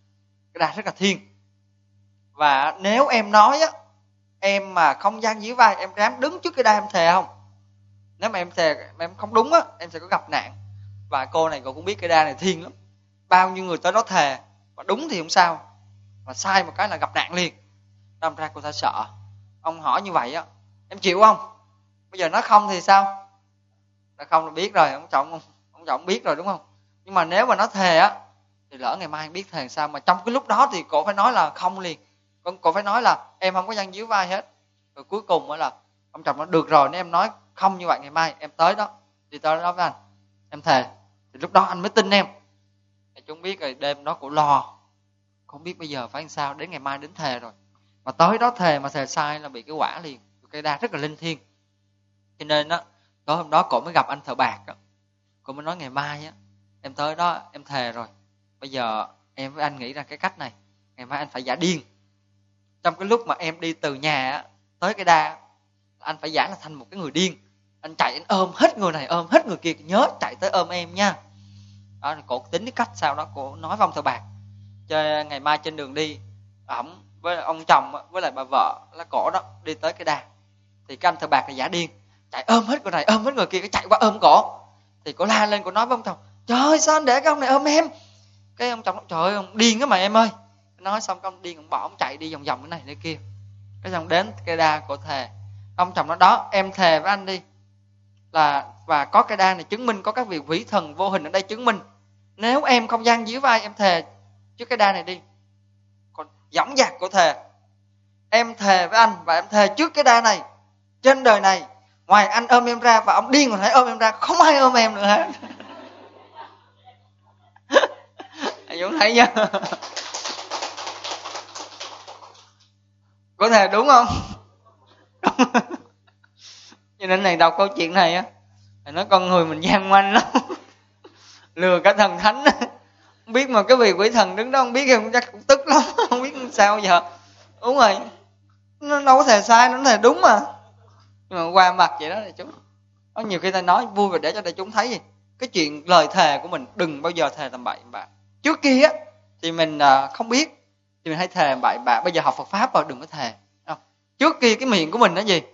cái đa rất là thiên. Và nếu em nói á, em mà không dang díu vai, em dám đứng trước cái đa em thề không? Nếu mà em thề mà em không đúng á, em sẽ có gặp nạn. Và cô này cô cũng biết cái đa này thiên lắm. Bao nhiêu người tới đó thề, và đúng thì không sao, mà sai một cái là gặp nạn liền. Đâm ra cô ta sợ. Ông hỏi như vậy á, em chịu không? Bây giờ nói không thì sao? Nói không là biết rồi, ông chồng ông, ông chồng biết rồi đúng không? Nhưng mà nếu mà nó thề á, thì lỡ ngày mai em biết thề sao? Mà trong cái lúc đó thì cô phải nói là không liền. Cô phải nói là em không có dang díu vai hết. Rồi cuối cùng là ông chồng nó được rồi, nếu em nói không như vậy ngày mai em tới đó, đi tới đó với anh, em thề, thì lúc đó anh mới tin em. Thì chúng biết rồi, đêm đó cô lo, không biết bây giờ phải làm sao, đến ngày mai đến thề rồi. Mà tới đó thề mà thề sai là bị cái quả liền. Cái đa rất là linh thiêng. Cho nên á, tối hôm đó cô mới gặp anh thợ bạc á. Cô mới nói ngày mai á, em tới đó em thề rồi. Bây giờ em với anh nghĩ ra cái cách này, ngày mai anh phải giả điên. Trong cái lúc mà em đi từ nhà á, tới cái đa, anh phải giả là thành một cái người điên. Anh chạy, anh ôm hết người này, ôm hết người kia, nhớ chạy tới ôm em nha. Đó, cô tính cái cách sau đó cô nói với ông thợ bạc. Cho ngày mai trên đường đi, ổng với ông chồng với lại bà vợ là cổ đó đi tới cái đa, thì cái anh thợ bạc là giả điên, chạy ôm hết người này, ôm hết người kia, cái chạy qua ôm cổ. Thì cô la lên, cô nói với ông chồng, trời ơi sao anh để cái ông này ôm em? Cái ông chồng nói, trời ơi ông điên á mà em ơi. Nói xong cái ông điên, ông bỏ, ông chạy đi vòng vòng cái này cái kia. Cái xong đến cái đa cổ thề. Ông chồng nói đó, em thề với anh đi, là và có cái đa này chứng minh, có các vị quỷ thần vô hình ở đây chứng minh, nếu em không dang díu vai em thề trước cái đa này đi. Còn dõng dạc cổ thề, em thề với anh và em thề trước cái đa này, trên đời này ngoài anh ôm em ra và ông điên còn hãy ôm em ra, không ai ôm em nữa hết. Anh Dũng thấy chưa? Có thể đúng không? Cho nên này đọc câu chuyện này á, thì nói con người mình gian manh lắm. Lừa cả thần thánh. Không biết mà cái vị quỷ thần đứng đó không biết không, chắc cũng tức lắm. Không biết sao giờ. Đúng rồi, nó đâu có thể sai, nó thể đúng mà. Nhưng mà qua mặt vậy đó đại chúng. Có nhiều khi ta nói vui và để cho đại chúng thấy gì, cái chuyện lời thề của mình đừng bao giờ thề tầm bậy bạ. Trước kia á thì mình không biết thì mình hay thề bậy bạ, bây giờ học Phật pháp rồi đừng có thề. Không. Trước kia cái miệng của mình là gì?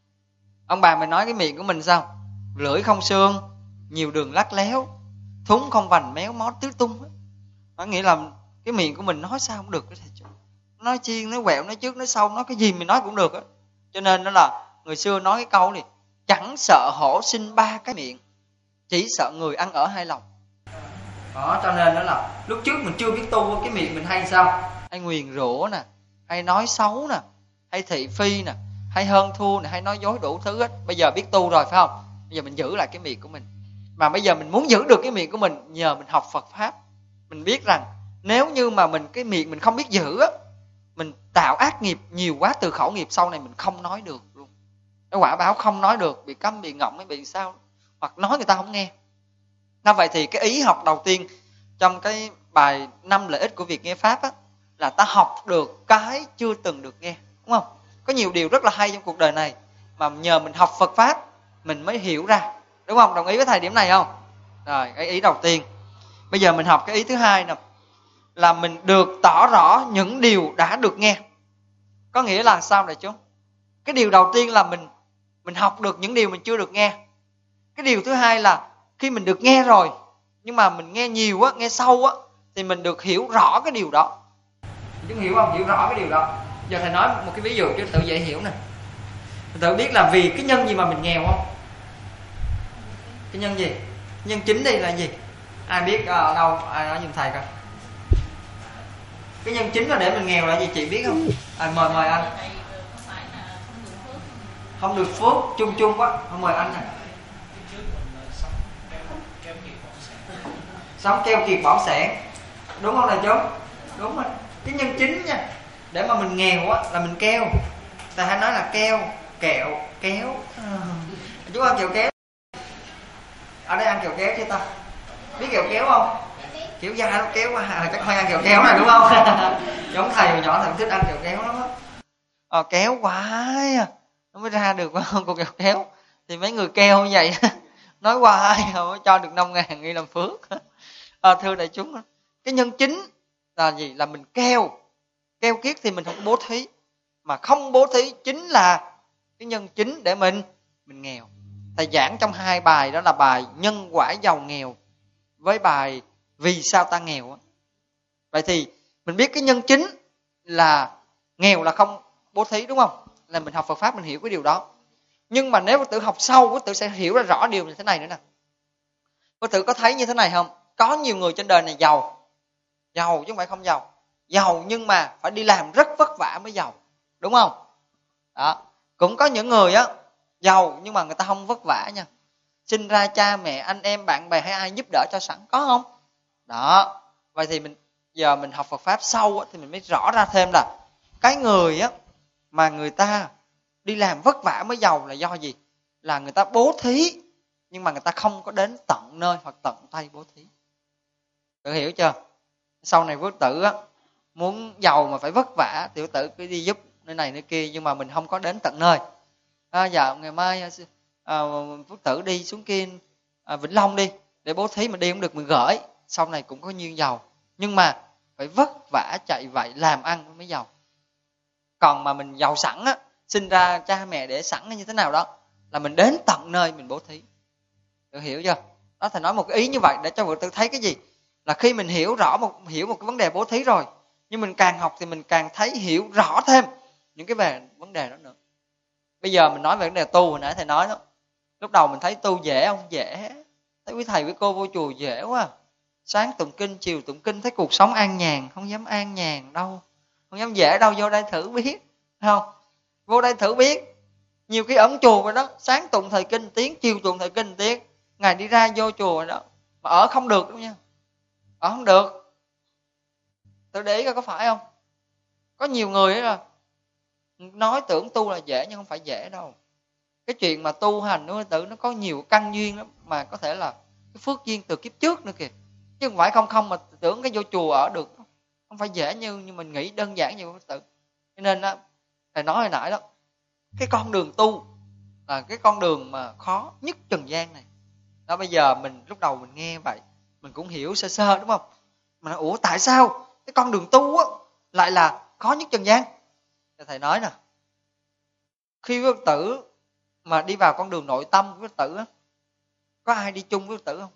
Ông bà mình nói cái miệng của mình sao? Lưỡi không xương, nhiều đường lắc léo, thúng không vành méo mó tứ tung. Nó nghĩa là cái miệng của mình nói sao không được. Nói chiên, nói quẹo, nói trước, nói sau, nói cái gì mình nói cũng được á. Cho nên đó là người xưa nói cái câu này, chẳng sợ hổ sinh ba cái miệng, chỉ sợ người ăn ở hai lòng. Đó, cho nên đó là lúc trước mình chưa biết tu, cái miệng mình hay sao? Hay nguyền rủa nè, hay nói xấu nè, hay thị phi nè, hay hơn thua nè, hay nói dối đủ thứ hết. Bây giờ biết tu rồi phải không? Bây giờ mình giữ lại cái miệng của mình. Mà bây giờ mình muốn giữ được cái miệng của mình, nhờ mình học Phật pháp. Mình biết rằng nếu như mà mình cái miệng mình không biết giữ á, mình tạo ác nghiệp nhiều quá, từ khẩu nghiệp sau này mình không nói được luôn. Cái quả báo không nói được, bị câm, bị ngọng, hay bị sao, hoặc nói người ta không nghe. Nên vậy thì cái ý học đầu tiên trong cái bài năm lợi ích của việc nghe pháp á, là ta học được cái chưa từng được nghe, đúng không? Có nhiều điều rất là hay trong cuộc đời này mà nhờ mình học Phật pháp mình mới hiểu ra, đúng không? Đồng ý với thầy điểm này không? Rồi, cái ý đầu tiên. Bây giờ mình học cái ý thứ hai nè, là mình được tỏ rõ những điều đã được nghe. Có nghĩa là sao đại chúng? Cái điều đầu tiên là mình mình học được những điều mình chưa được nghe. Cái điều thứ hai là khi mình được nghe rồi, nhưng mà mình nghe nhiều á, nghe sâu á, thì mình được hiểu rõ cái điều đó. Chúng hiểu không? Hiểu rõ cái điều đó. Giờ thầy nói một cái ví dụ cho tự dễ hiểu nè. Tự biết là vì cái nhân gì mà mình nghèo không? Cái nhân gì? Nhân chính đây là gì? Ai biết ở đâu? Ai nói giùm thầy coi. Cái nhân chính là để mình nghèo là gì chị biết không? À, mời mời anh. Không được phước, chung chung quá. Không, mời anh nè. Sống keo kiệt bỏ sẻn. Đúng không đại chúng? Đúng rồi. Cái nhân chính nha, để mà mình nghèo á là mình keo. Ta hay nói là keo, kẹo, kéo. À, chú ăn kẹo kéo. Ở đây ăn kẹo kéo chưa ta? Biết kẹo kéo không? Kiểu da nó kéo qua, à, chắc phải ăn kẹo kéo này đúng không? Giống thầy hồi nhỏ thầy thích ăn kẹo kéo lắm á. À, kéo quá à, nó mới ra được con kẹo kéo. Thì mấy người keo như vậy nói hoài không cho được năm ngàn nghi làm phước. À, thưa đại chúng, cái nhân chính là gì? Là mình keo. Keo kiết thì mình không bố thí. Mà không bố thí chính là cái nhân chính để mình mình nghèo. Thầy giảng trong hai bài đó là bài nhân quả giàu nghèo với bài vì sao ta nghèo. Vậy thì mình biết cái nhân chính là nghèo là không bố thí, đúng không? Là mình học Phật Pháp mình hiểu cái điều đó. Nhưng mà nếu Phật tử học sâu, Phật tử sẽ hiểu ra rõ điều như thế này nữa nè. Phật tử có thấy như thế này không? Có nhiều người trên đời này giàu. Giàu chứ không phải không giàu. Giàu nhưng mà phải đi làm rất vất vả mới giàu. Đúng không? Đó. Cũng có những người á giàu nhưng mà người ta không vất vả nha. Sinh ra cha mẹ, anh em, bạn bè hay ai giúp đỡ cho sẵn, có không? Đó. Vậy thì mình giờ mình học Phật Pháp sâu á, thì mình mới rõ ra thêm là cái người á mà người ta đi làm vất vả mới giàu là do gì? Là người ta bố thí nhưng mà người ta không có đến tận nơi hoặc tận tay bố thí. Tự hiểu chưa? Sau này Phật tử á muốn giàu mà phải vất vả, tiểu tử cứ đi giúp nơi này nơi kia nhưng mà mình không có đến tận nơi. À, dạ ngày mai à, Phật tử đi xuống kia à, Vĩnh Long đi để bố thí, mà đi không được mình gửi, sau này cũng có nhiên giàu. Nhưng mà phải vất vả chạy vậy làm ăn mới giàu. Còn mà mình giàu sẵn á, sinh ra cha mẹ để sẵn như thế nào đó, là mình đến tận nơi mình bố thí. Được hiểu chưa? Đó, thầy nói một cái ý như vậy để cho Phật tử thấy cái gì? Là khi mình hiểu rõ một hiểu một cái vấn đề bố thí rồi, nhưng mình càng học thì mình càng thấy hiểu rõ thêm những cái về vấn đề đó nữa. Bây giờ mình nói về vấn đề tu, hồi nãy thầy nói đó. Lúc đầu mình thấy tu dễ không? Dễ. Thấy quý thầy quý cô vô chùa dễ quá. Sáng tụng kinh, chiều tụng kinh, thấy cuộc sống an nhàn. Không dám an nhàn đâu. Không dám dễ đâu, vô đây thử biết. Không? Vô đây thử biết. Nhiều khi ẩn chùa rồi đó, sáng tụng thời kinh tiếng, chiều tụng thời kinh tiếng, ngày đi ra vô chùa rồi đó, mà ở không được đâu nha. Ở không được. Tự để ý coi có phải không? Có nhiều người ấy là nói tưởng tu là dễ nhưng không phải dễ đâu. Cái chuyện mà tu hành nó tự nó có nhiều căn duyên lắm, mà có thể là cái phước duyên từ kiếp trước nữa kìa. Chứ không phải không không mà tưởng cái vô chùa ở được. Không phải dễ như như mình nghĩ đơn giản như Phật tử. Cho nên á, thầy nói hồi nãy đó, cái con đường tu là cái con đường mà khó nhất trần gian này. Đó, bây giờ mình lúc đầu mình nghe vậy, mình cũng hiểu sơ sơ, đúng không? Mà ủa tại sao cái con đường tu á lại là khó nhất trần gian? Thì thầy nói nè, khi Phật tử mà đi vào con đường nội tâm của Phật tử á, có ai đi chung với Phật tử không?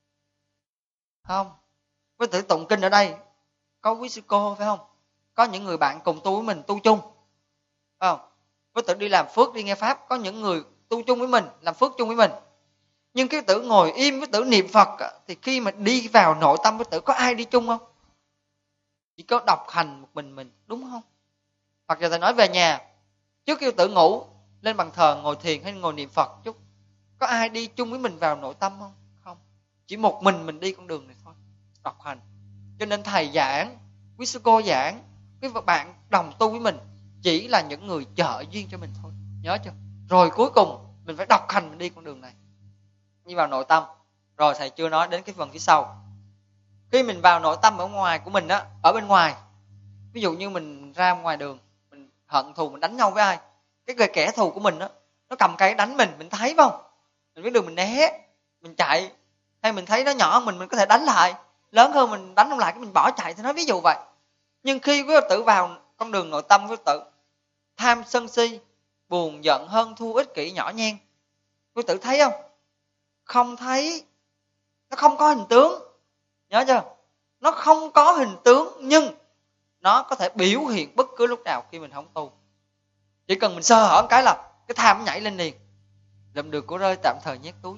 Không. Phật tử tụng kinh ở đây có quý sư cô phải không? Có những người bạn cùng tu với mình tu chung, phải không? Phật tử đi làm phước, đi nghe pháp, có những người tu chung với mình, làm phước chung với mình. Nhưng cái Phật tử ngồi im, Phật tử niệm Phật, thì khi mà đi vào nội tâm Phật tử có ai đi chung không? Chỉ có đọc hành một mình mình, đúng không? Hoặc là thầy nói về nhà, trước khi Phật tử ngủ, lên bàn thờ ngồi thiền hay ngồi niệm Phật chút, có ai đi chung với mình vào nội tâm không? Không. Chỉ một mình mình đi con đường này thôi, đọc hành. Cho nên thầy giảng, quý sư cô giảng, quý bạn đồng tu với mình chỉ là những người trợ duyên cho mình thôi. Nhớ chưa? Rồi cuối cùng mình phải đọc hành mình đi con đường này, đi vào nội tâm. Rồi thầy chưa nói đến cái phần phía sau. Khi mình vào nội tâm ở ngoài của mình á, ở bên ngoài, ví dụ như mình ra ngoài đường, mình hận thù, mình đánh nhau với ai, cái người kẻ thù của mình á, nó cầm cây đánh mình, mình thấy không? Mình biết đường mình né, mình chạy, hay mình thấy nó nhỏ hơn mình, mình có thể đánh lại, lớn hơn mình đánh không lại, cái mình bỏ chạy, thì nói ví dụ vậy. Nhưng khi quý Phật tử vào con đường nội tâm, quý Phật tử tham sân si, buồn giận hơn thua, ích kỷ, nhỏ nhen, quý Phật tử thấy không? Không thấy, nó không có hình tướng. Nhớ chưa? Nó không có hình tướng, nhưng nó có thể biểu hiện bất cứ lúc nào khi mình không tu. Chỉ cần mình sơ hở một cái là cái tham nó nhảy lên liền. Lượm được của rơi tạm thời nhét túi.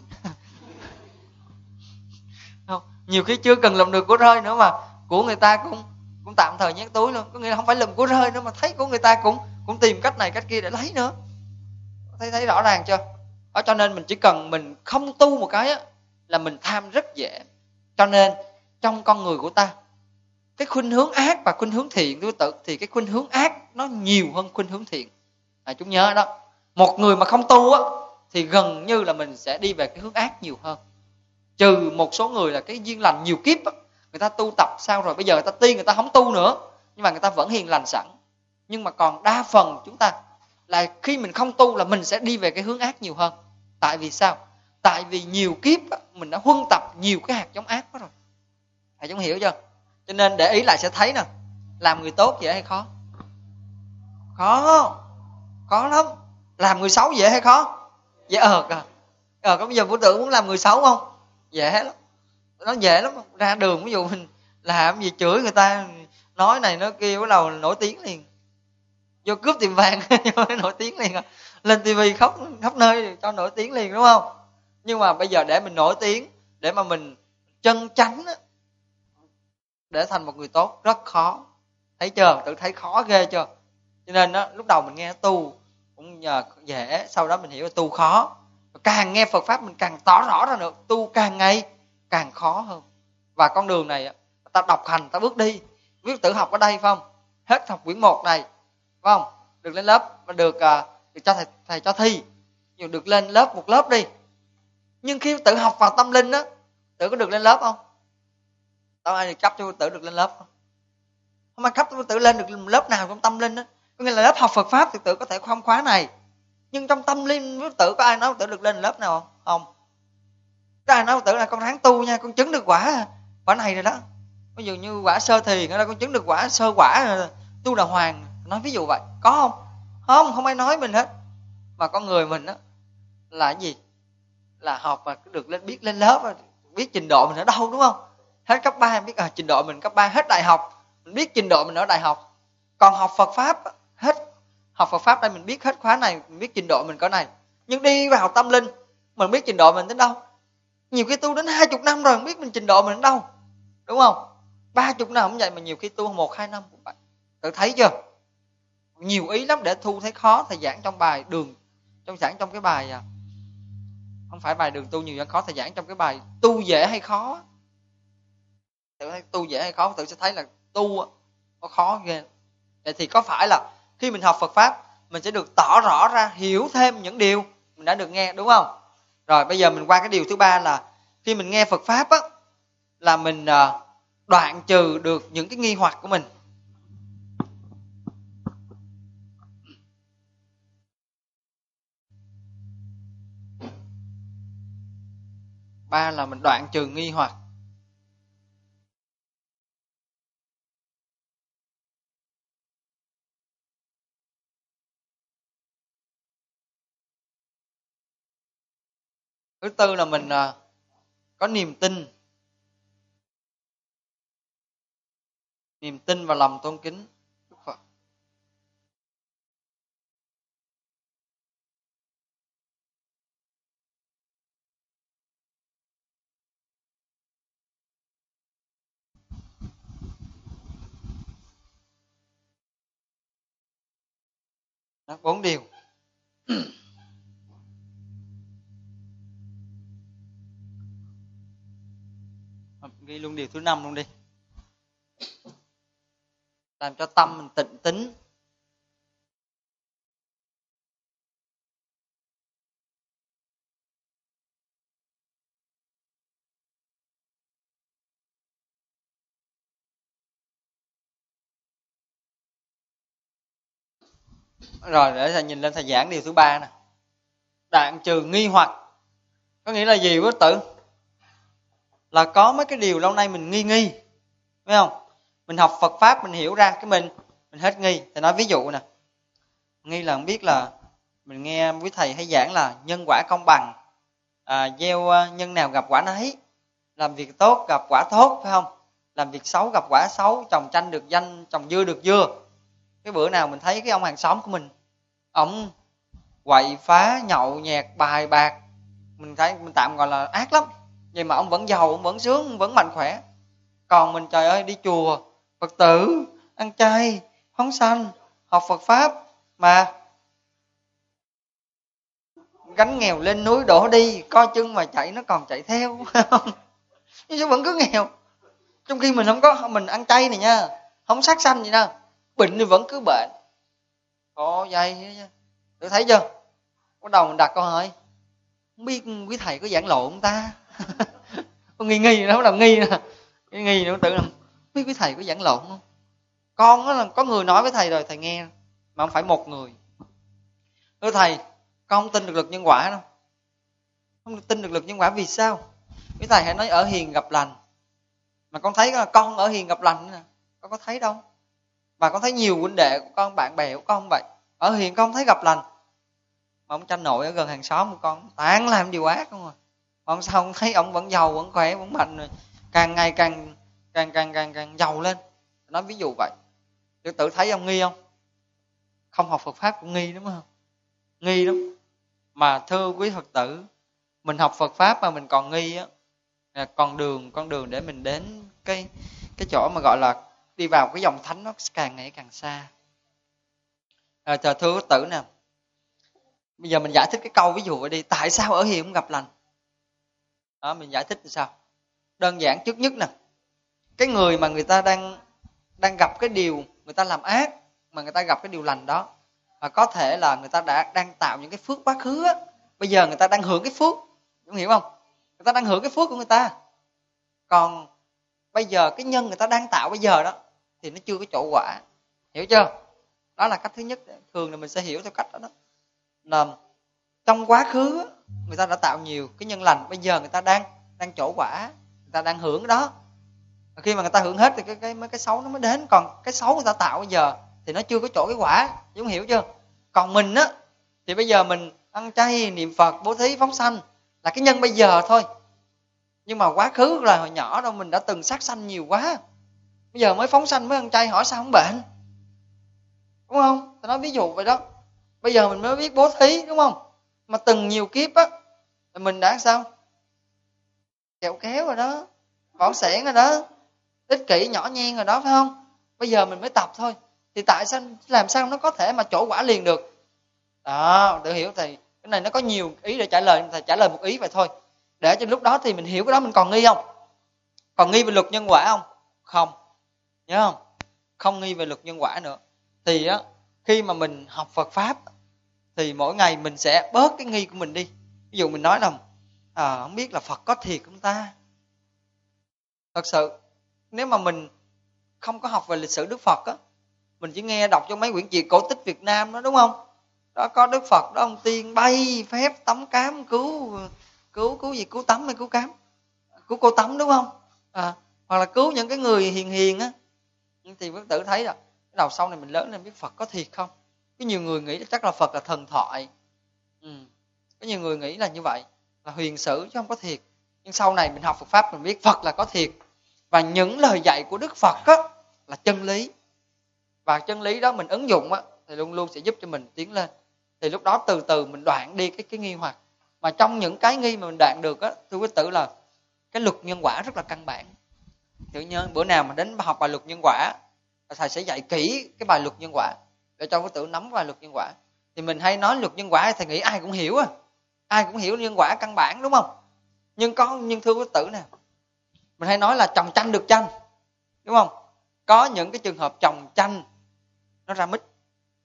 Không, nhiều khi chưa cần lượm được của rơi nữa mà của người ta cũng cũng tạm thời nhét túi luôn. Có nghĩa là không phải lượm của rơi nữa mà thấy của người ta cũng cũng tìm cách này cách kia để lấy nữa. Thấy thấy rõ ràng chưa? Đó, cho nên mình chỉ cần mình không tu một cái á, là mình tham rất dễ. Cho nên trong con người của ta, cái khuynh hướng ác và khuynh hướng thiện đối tự, thì cái khuynh hướng ác nó nhiều hơn khuynh hướng thiện. À, chúng nhớ đó. Một người mà không tu á, thì gần như là mình sẽ đi về cái hướng ác nhiều hơn. Trừ một số người là cái duyên lành nhiều kiếp á, người ta tu tập sao rồi bây giờ người ta tiên người ta không tu nữa, nhưng mà người ta vẫn hiền lành sẵn. Nhưng mà còn đa phần chúng ta là khi mình không tu là mình sẽ đi về cái hướng ác nhiều hơn. Tại vì sao? Tại vì nhiều kiếp á, mình đã huân tập nhiều cái hạt giống ác đó rồi. Thầy chúng hiểu chưa? Cho nên để ý lại sẽ thấy nè, làm người tốt dễ hay khó? Khó, khó lắm. Làm người xấu dễ hay khó? Dễ ợt à. Ờ, có bây giờ Vũ Tử muốn làm người xấu không? Dễ lắm. Nó dễ lắm. Ra đường ví dụ mình làm gì chửi người ta, nói này nói kia, bắt đầu nổi tiếng liền. Vô cướp tiệm vàng vô nổi tiếng liền à. Lên tivi khóc khắp nơi cho nổi tiếng liền, đúng không? Nhưng mà bây giờ để mình nổi tiếng, để mà mình chân chánh á, để thành một người tốt rất khó. Thấy chưa? Tự thấy khó ghê chưa? Cho nên đó, lúc đầu mình nghe tu cũng nhờ dễ, sau đó mình hiểu là tu khó. Càng nghe Phật pháp mình càng tỏ rõ ra được, tu càng ngày càng khó hơn. Và con đường này ta đọc hành, ta bước đi. Viết tự học ở đây phải không? Hết học quyển một này phải không? Được lên lớp và được, được cho thầy, thầy cho thi, nhưng được lên lớp một lớp đi. Nhưng khi tự học vào tâm linh á, tự có được lên lớp không? Đâu ai được cấp cho tự được lên lớp không? Không ai cấp cho tự lên được lớp nào trong tâm linh á. Có nghĩa là lớp học Phật pháp thì tự có thể không khóa này, nhưng trong tâm linh với tự có ai nói tự được lên lớp nào không? Không. Có ai nói tự là con ráng tu nha, con chứng được quả quả này rồi đó. Ví dụ như quả sơ thiền là con chứng được quả sơ quả rồi, tu đà hoàng, nói ví dụ vậy, có không? Không, không ai nói mình hết. Mà con người mình á là cái gì? Là học mà được lên biết lên lớp, biết trình độ mình ở đâu, đúng không? Hết cấp ba biết à, trình độ mình cấp ba, hết đại học mình biết trình độ mình ở đại học. Còn học Phật pháp hết, học Phật pháp đây mình biết hết khóa này, mình biết trình độ mình cỡ này. Nhưng đi vào tâm linh mình biết trình độ mình đến đâu? Nhiều khi tu đến hai chục năm rồi không biết mình trình độ mình đến đâu, đúng không? Ba chục năm không vậy mà nhiều khi tu một hai năm cũng vậy. Tự thấy chưa? Nhiều ý lắm để thu thấy khó. Thầy giảng trong bài đường, trong giảng trong cái bài à, không phải bài đường tu nhiều dân khó, thầy giảng trong cái bài tu dễ hay khó. Tự thấy tu dễ hay khó, tự sẽ thấy là tu có khó ghê. Vậy thì có phải là khi mình học Phật pháp mình sẽ được tỏ rõ ra, hiểu thêm những điều mình đã được nghe, đúng không? Rồi bây giờ mình qua cái điều thứ ba là khi mình nghe Phật pháp á, là mình đoạn trừ được những cái nghi hoặc của mình. Ba là mình đoạn trừ nghi hoặc. Thứ tư là mình có niềm tin. Niềm tin và lòng tôn kính Đức Phật. Đó, bốn điều. Ghi luôn điều thứ năm luôn đi. Làm cho tâm mình tịnh tín. Rồi để thầy nhìn lên thầy giảng điều thứ ba nè. Đoạn trừ nghi hoặc. Có nghĩa là gì quý tử? Là có mấy cái điều lâu nay mình nghi nghi, phải không? Mình học Phật pháp mình hiểu ra cái mình mình hết nghi. Thầy nói ví dụ nè. Nghi là không biết là mình nghe quý thầy hay giảng là nhân quả công bằng, à, gieo nhân nào gặp quả nấy, làm việc tốt gặp quả tốt, phải không? Làm việc xấu gặp quả xấu, trồng chanh được danh, trồng dưa được dưa. Cái bữa nào mình thấy cái ông hàng xóm của mình, ổng quậy phá, nhậu nhẹt, bài bạc, mình thấy mình tạm gọi là ác lắm. Vậy mà ông vẫn giàu, ông vẫn sướng, ông vẫn mạnh khỏe. Còn mình trời ơi đi chùa, Phật tử, ăn chay, phóng sanh, học Phật pháp mà gánh nghèo lên núi đổ đi, coi chân mà chạy nó còn chạy theo. Nhưng sao vẫn cứ nghèo. Trong khi mình không có, mình ăn chay này nha, không sát sanh gì đâu, bệnh thì vẫn cứ bệnh. Có dây, tự thấy chưa? Bắt đầu mình đặt câu hỏi, không biết quý thầy có giảng lộ không ta? Có nghi nghi nó bắt đầu nghi nè, nghi nghi nó tự không biết quý thầy có giảng lộn không? Con đó là có người nói với thầy rồi thầy nghe, mà không phải một người. Thưa thầy, con không tin được lực nhân quả đâu. Không tin được lực nhân quả vì sao? Quý thầy hãy nói ở hiền gặp lành. Mà con thấy là con ở hiền gặp lành nè, con có thấy đâu. Và con thấy nhiều huynh đệ của con, bạn bè của con vậy, ở hiền con thấy gặp lành, mà ông tranh nội ở gần hàng xóm của con toàn làm điều ác không à. Còn sao không thấy ông vẫn giàu, vẫn khỏe, vẫn mạnh, rồi càng ngày càng càng càng càng càng giàu lên. Nói ví dụ vậy. Tự tự thấy ông nghi không? Không học Phật pháp cũng nghi đúng không? Nghi lắm. Mà thưa quý Phật tử, mình học Phật pháp mà mình còn nghi á, là con đường con đường để mình đến cái cái chỗ mà gọi là đi vào cái dòng thánh nó càng ngày càng xa. À, thưa Phật tử nè, bây giờ mình giải thích cái câu ví dụ vậy đi, tại sao ở hiền không gặp lành? Đó, mình giải thích thì sao? Đơn giản trước nhất nè, cái người mà người ta đang đang gặp cái điều người ta làm ác, mà người ta gặp cái điều lành đó, và có thể là người ta đã đang tạo những cái phước quá khứ á, bây giờ người ta đang hưởng cái phước, đúng hiểu không? Người ta đang hưởng cái phước của người ta. Còn bây giờ cái nhân người ta đang tạo bây giờ đó thì nó chưa có trổ quả, hiểu chưa? Đó là cách thứ nhất. Thường là mình sẽ hiểu theo cách đó đó. Là trong quá khứ người ta đã tạo nhiều cái nhân lành, bây giờ người ta đang đang trổ quả, người ta đang hưởng cái đó. Và khi mà người ta hưởng hết thì cái cái mấy cái xấu nó mới đến. Còn cái xấu người ta tạo bây giờ thì nó chưa có trổ cái quả, chúng hiểu chưa? Còn mình á thì bây giờ mình ăn chay, niệm Phật, bố thí, phóng sanh là cái nhân bây giờ thôi. Nhưng mà quá khứ là hồi nhỏ đâu mình đã từng sát sanh nhiều quá, bây giờ mới phóng sanh, mới ăn chay, hỏi sao không bệnh, đúng không? Tôi nói ví dụ vậy đó. Bây giờ mình mới biết bố thí, đúng không? Mà từng nhiều kiếp á là mình đã sao? Kẹo kéo rồi đó, bỏ sẻn rồi đó, ích kỷ nhỏ nhen rồi đó, phải không? Bây giờ mình mới tập thôi. Thì tại sao làm sao nó có thể mà trổ quả liền được? Đó, để hiểu thì cái này nó có nhiều ý để trả lời, thầy trả lời một ý vậy thôi. Để cho lúc đó thì mình hiểu cái đó, mình còn nghi không? Còn nghi về luật nhân quả không? Không. Nhớ không? Không nghi về luật nhân quả nữa. Thì á, khi mà mình học Phật pháp thì mỗi ngày mình sẽ bớt cái nghi của mình đi. Ví dụ mình nói là à, không biết là Phật có thiệt không ta? Thật sự nếu mà mình không có học về lịch sử Đức Phật á, mình chỉ nghe đọc trong mấy quyển truyện cổ tích Việt Nam đó, đúng không? Đó có Đức Phật đó, ông tiên bay phép tắm cám cứu cứu cứu gì cứu tắm hay cứu cám, cứu cô tắm, đúng không? À, hoặc là cứu những cái người hiền hiền á. Thì quý tử thấy rồi, cái đầu sau này mình lớn lên biết Phật có thiệt không? Có nhiều người nghĩ chắc là Phật là thần thoại, ừ. Có nhiều người nghĩ là như vậy, là huyền sử chứ không có thiệt. Nhưng sau này mình học Phật pháp mình biết Phật là có thiệt, và những lời dạy của Đức Phật á là chân lý, và chân lý đó mình ứng dụng á thì luôn luôn sẽ giúp cho mình tiến lên. Thì lúc đó từ từ mình đoạn đi cái cái nghi hoặc. Mà trong những cái nghi mà mình đoạn được á, thưa quý tử, là cái luật nhân quả rất là căn bản. Tự nhiên bữa nào mà đến học bài luật nhân quả, thầy sẽ dạy kỹ cái bài luật nhân quả để cho quý tử nắm bài luật nhân quả. Thì mình hay nói luật nhân quả, thầy nghĩ ai cũng hiểu à, ai cũng hiểu nhân quả căn bản, đúng không? Nhưng có nhưng thưa quý tử nè, mình hay nói là trồng chanh được chanh, đúng không? Có những cái trường hợp trồng chanh nó ra mít.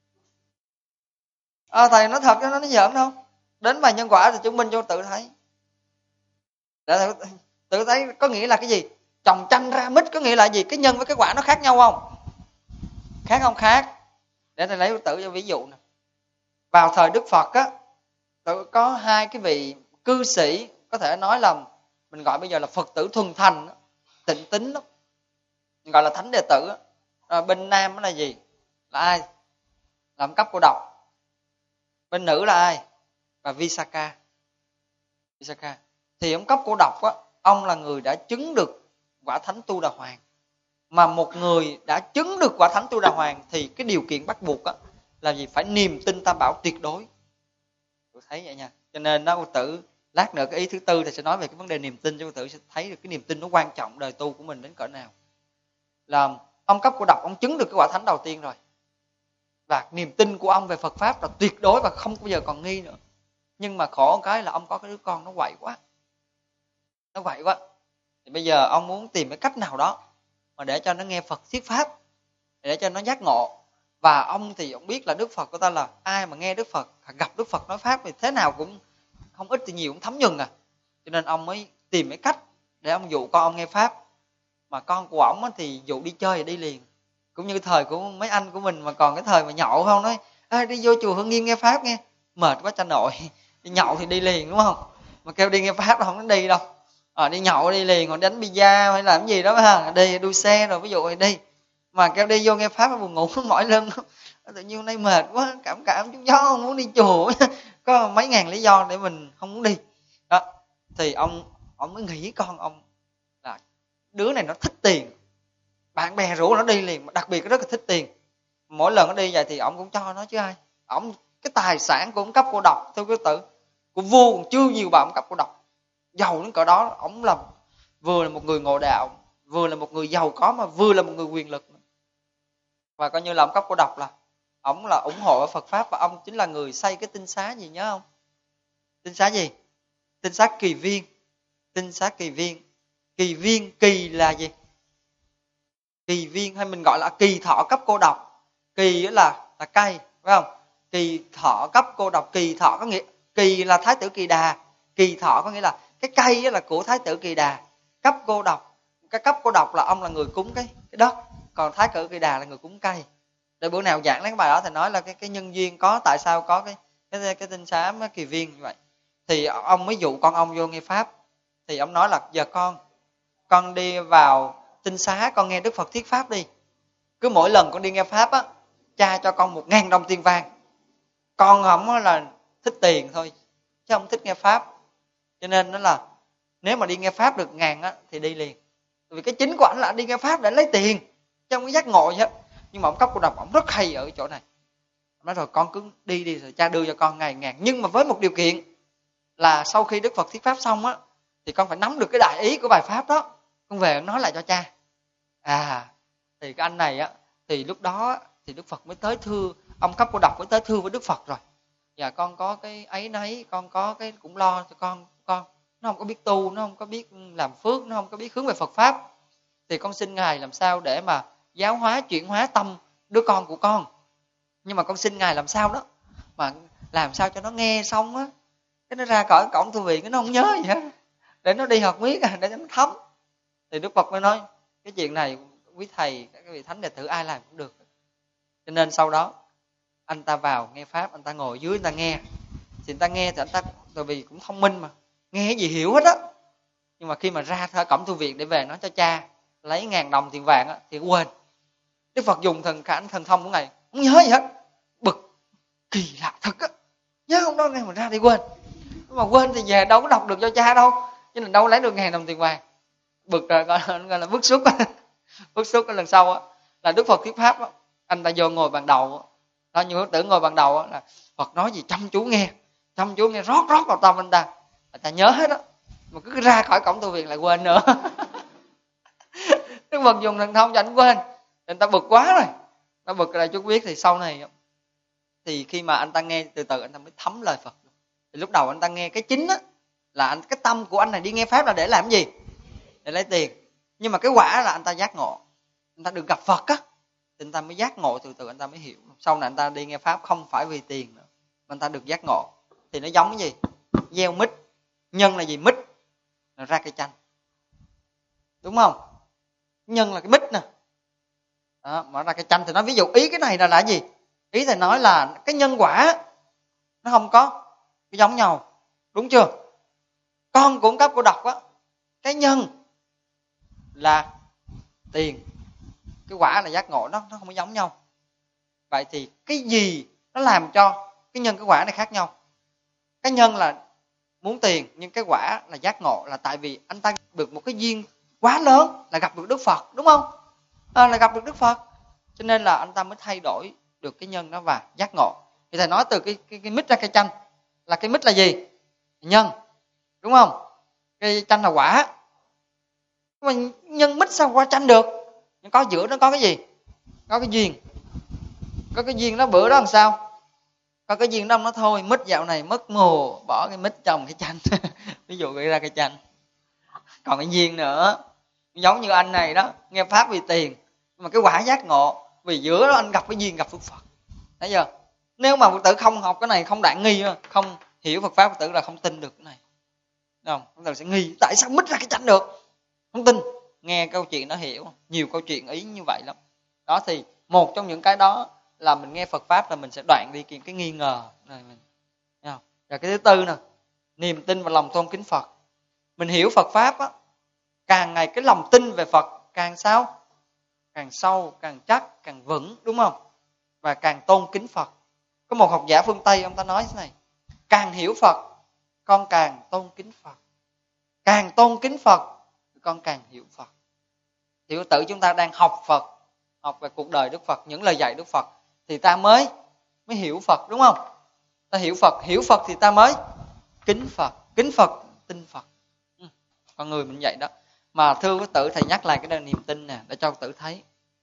À, thầy nói thật cho nó nó giỡn đâu. Đến bài nhân quả thì chứng minh cho tự thấy. Để tự thấy có nghĩa là cái gì? Trồng chanh ra mít có nghĩa là gì? Cái nhân với cái quả nó khác nhau không? Khác không? Khác. Để thầy lấy tự cho ví dụ nè. Vào thời Đức Phật á, tự có hai cái vị cư sĩ, có thể nói là mình gọi bây giờ là Phật tử thuần thành, tịnh tín đó, mình gọi là thánh đệ tử. À, bên nam đó là gì? Là ai? Làm cấp cô độc. Bên nữ là ai? Và Visakha. Visakha. Thì ông cấp cô độc á, ông là người đã chứng được quả thánh Tu Đà Hoàng. Mà một người đã chứng được quả thánh Tu Đà Hoàng thì cái điều kiện bắt buộc á là gì? Phải niềm tin Tam Bảo tuyệt đối. Tôi thấy vậy nha. Cho nên đó, cô tử lát nữa cái ý thứ tư thì sẽ nói về cái vấn đề niềm tin, cho cô tử sẽ thấy được cái niềm tin nó quan trọng đời tu của mình đến cỡ nào. Là ông cấp cô độc, ông chứng được cái quả thánh đầu tiên rồi. Và niềm tin của ông về Phật pháp là tuyệt đối và không bao giờ còn nghi nữa. Nhưng mà khổ cái là ông có cái đứa con nó quậy quá. Nó quậy quá. Thì bây giờ ông muốn tìm cái cách nào đó mà để cho nó nghe Phật thuyết pháp, để cho nó giác ngộ. Và ông thì ông biết là Đức Phật của ta là ai mà nghe Đức Phật, gặp Đức Phật nói pháp thì thế nào cũng không ít thì nhiều cũng thấm nhuần à. Cho nên ông mới tìm cái cách để ông dụ con ông nghe pháp. Mà con của ông thì dụ đi chơi thì đi liền. Cũng như thời của mấy anh của mình mà còn cái thời mà nhậu không, nói à, đi vô chùa Hương Nghiêm nghe pháp nghe, mệt quá cha nội, đi nhậu thì đi liền, đúng không? Mà kêu đi nghe pháp là không có đi đâu. à, đi nhậu đi liền, hoặc đánh bida hay làm gì đó ha, đi đua xe rồi ví dụ đi, mà kêu đi vô nghe pháp buồn ngủ mỏi lưng, tự nhiên hôm nay mệt quá, cảm cảm chút gió không muốn đi chùa, có mấy ngàn lý do để mình không muốn đi đó. Thì ông ông mới nghĩ con ông là đứa này nó thích tiền, bạn bè rủ nó đi liền, đặc biệt nó rất là thích tiền, mỗi lần nó đi vậy thì ông cũng cho nó chứ ai. Ông cái tài sản của ông cấp cô độc theo cái tự của vua còn chưa nhiều bà ông cấp cô độc, giàu đến cỡ đó. Ông là vừa là một người ngộ đạo, vừa là một người giàu có, mà vừa là một người quyền lực, và coi như là ông cấp cô độc là ông là ủng hộ ở Phật pháp, và ông chính là người xây cái tinh xá gì nhớ không? Tinh xá gì? Tinh xá Kỳ Viên. Tinh xá Kỳ Viên. Kỳ Viên, kỳ là gì? Kỳ Viên hay mình gọi là Kỳ Thọ cấp cô độc. Kỳ là là cây, phải không? Kỳ Thọ cấp cô độc. Kỳ Thọ có nghĩa, Kỳ là Thái tử Kỳ Đà, Kỳ Thọ có nghĩa là cái cây là của Thái tử Kỳ Đà. Cấp cô độc, cái cấp cô độc là ông là người cúng cái cái đất, còn Thái tử Kỳ Đà là người cúng cây. Để bữa nào giảng lấy cái bài đó thì nói là cái cái nhân duyên có tại sao có cái cái cái tinh xá Kỳ Viên như vậy. Thì ông mới dụ con ông vô nghe pháp, thì ông nói là giờ con con đi vào tinh xá, con nghe Đức Phật thuyết pháp đi. Cứ mỗi lần con đi nghe pháp á, cha cho con một ngàn đồng tiền vàng. Con không là thích tiền thôi, chứ không thích nghe pháp. Cho nên nó là nếu mà đi nghe pháp được ngàn á thì đi liền. Vì cái chính của ảnh là đi nghe pháp để lấy tiền, chứ không có giác ngộ gì hết. Nhưng mà ông cấp cô độc ông rất hay ở chỗ này. Ông nói rồi con cứ đi đi, rồi cha đưa cho con ngày ngàn, nhưng mà với một điều kiện là sau khi Đức Phật thuyết pháp xong á thì con phải nắm được cái đại ý của bài pháp đó, con về nói lại cho cha. À thì cái anh này á, thì lúc đó thì Đức Phật mới tới thưa, ông cấp cô độc mới tới thưa với Đức Phật rồi. Dạ con có cái ấy nấy, con có cái cũng lo cho con, con nó không có biết tu, nó không có biết làm phước, nó không có biết hướng về Phật pháp. Thì con xin Ngài làm sao để mà giáo hóa, chuyển hóa tâm đứa con của con. Nhưng mà con xin Ngài làm sao đó mà làm sao cho nó nghe xong á, cái nó ra khỏi cổng tu viện cái nó không nhớ gì hết, để nó đi học miết à, để nó thấm. Thì Đức Phật mới nói cái chuyện này quý thầy, các vị thánh đệ tử ai làm cũng được. Cho nên sau đó anh ta vào nghe pháp, anh ta ngồi dưới anh ta nghe. Thì anh ta nghe thì anh ta, tại vì cũng thông minh mà, nghe cái gì hiểu hết á. Nhưng mà khi mà ra khỏi cổng tu viện để về nói cho cha lấy ngàn đồng tiền vàng á thì quên. Đức Phật dùng thần khả thần thông của Ngài không nhớ gì hết, bực kỳ lạ thật á, nhớ không đó, mà ra đi quên. Mà quên thì về đâu có đọc được cho cha đâu, cho nên đâu lấy được ngàn đồng tiền vàng. Bực rồi, gọi là, gọi là bức xúc. Bức xúc cái lần sau á là Đức Phật thuyết pháp á, anh ta vô ngồi bàn đầu đó, như Phật tử ngồi bàn đầu á là Phật nói gì chăm chú nghe, chăm chú nghe, rót rót vào tâm anh ta, anh ta nhớ hết á. Mà cứ ra khỏi cổng tu viện lại quên nữa. Đức Phật dùng thần thông cho anh quên, anh ta bực quá rồi, nó bực ra chút biết. Thì sau này thì khi mà anh ta nghe từ từ anh ta mới thấm lời Phật. Thì lúc đầu anh ta nghe cái chính á là anh, cái tâm của anh này đi nghe pháp là để làm gì? Để lấy tiền. Nhưng mà cái quả là anh ta giác ngộ, anh ta được gặp Phật á, thì anh ta mới giác ngộ, từ từ anh ta mới hiểu. Sau này anh ta đi nghe pháp không phải vì tiền nữa, mà anh ta được giác ngộ. Thì nó giống cái gì? Gieo mít, nhân là gì? Mít là ra cây chanh, đúng không? Nhân là cái mít nè, đó, mà ra cây chanh. Thì nói ví dụ ý cái này là là gì? Ý thầy nói là cái nhân quả nó không có cái giống nhau, đúng chưa? Con cũng cấp cô độc á, cái nhân là tiền, cái quả là giác ngộ, nó nó không có giống nhau. Vậy thì cái gì nó làm cho cái nhân cái quả này khác nhau? Cái nhân là muốn tiền, nhưng cái quả là giác ngộ, là tại vì anh ta được một cái duyên quá lớn là gặp được Đức Phật, đúng không? À, là gặp được Đức Phật, cho nên là anh ta mới thay đổi được cái nhân đó và giác ngộ. Thì thầy nói từ cái cái, cái mít ra cây chanh, là cái mít là gì? Nhân, đúng không? Cây chanh là quả. Mà nhân mít sao qua chanh được? Nhưng có giữa nó có cái gì? Có cái duyên. Có cái duyên đó bữa đó làm sao? Có cái duyên đó nó thôi, mít dạo này mất mùa, bỏ cái mít trồng cái chanh. Ví dụ gây ra cây chanh. Còn cái duyên nữa, giống như anh này đó, nghe pháp vì tiền, mà cái quả giác ngộ vì giữa đó anh gặp cái duyên gặp Phật Phật. Thấy chưa? Nếu mà Phật tử không học cái này, không đạn nghi, không hiểu Phật pháp, Phật tử là không tin được cái này. Đúng không? Phật tử sẽ nghi tại sao mít ra cái chanh được, không tin. Nghe câu chuyện nó hiểu, nhiều câu chuyện ý như vậy lắm. Đó thì một trong những cái đó là mình nghe Phật pháp là mình sẽ đoạn đi cái nghi ngờ này mình. Thấy không? Và cái thứ tư nè, niềm tin và lòng tôn kính Phật. Mình hiểu Phật Pháp á, càng ngày cái lòng tin về Phật càng sao? Càng sâu, càng chắc, càng vững, đúng không? Và càng tôn kính Phật. Có một học giả phương Tây, ông ta nói thế này: càng hiểu Phật, con càng tôn kính Phật. Càng tôn kính Phật, con càng hiểu Phật. Thì tự chúng ta đang học Phật, học về cuộc đời Đức Phật, những lời dạy Đức Phật, thì ta mới mới hiểu Phật, đúng không? Ta hiểu Phật, hiểu Phật thì ta mới kính Phật, kính Phật, tin Phật. Ừ. Con người mình vậy đó. Mà thưa quý tử, thầy nhắc lại cái đơn niềm tin nè, để cho quý tử thấy.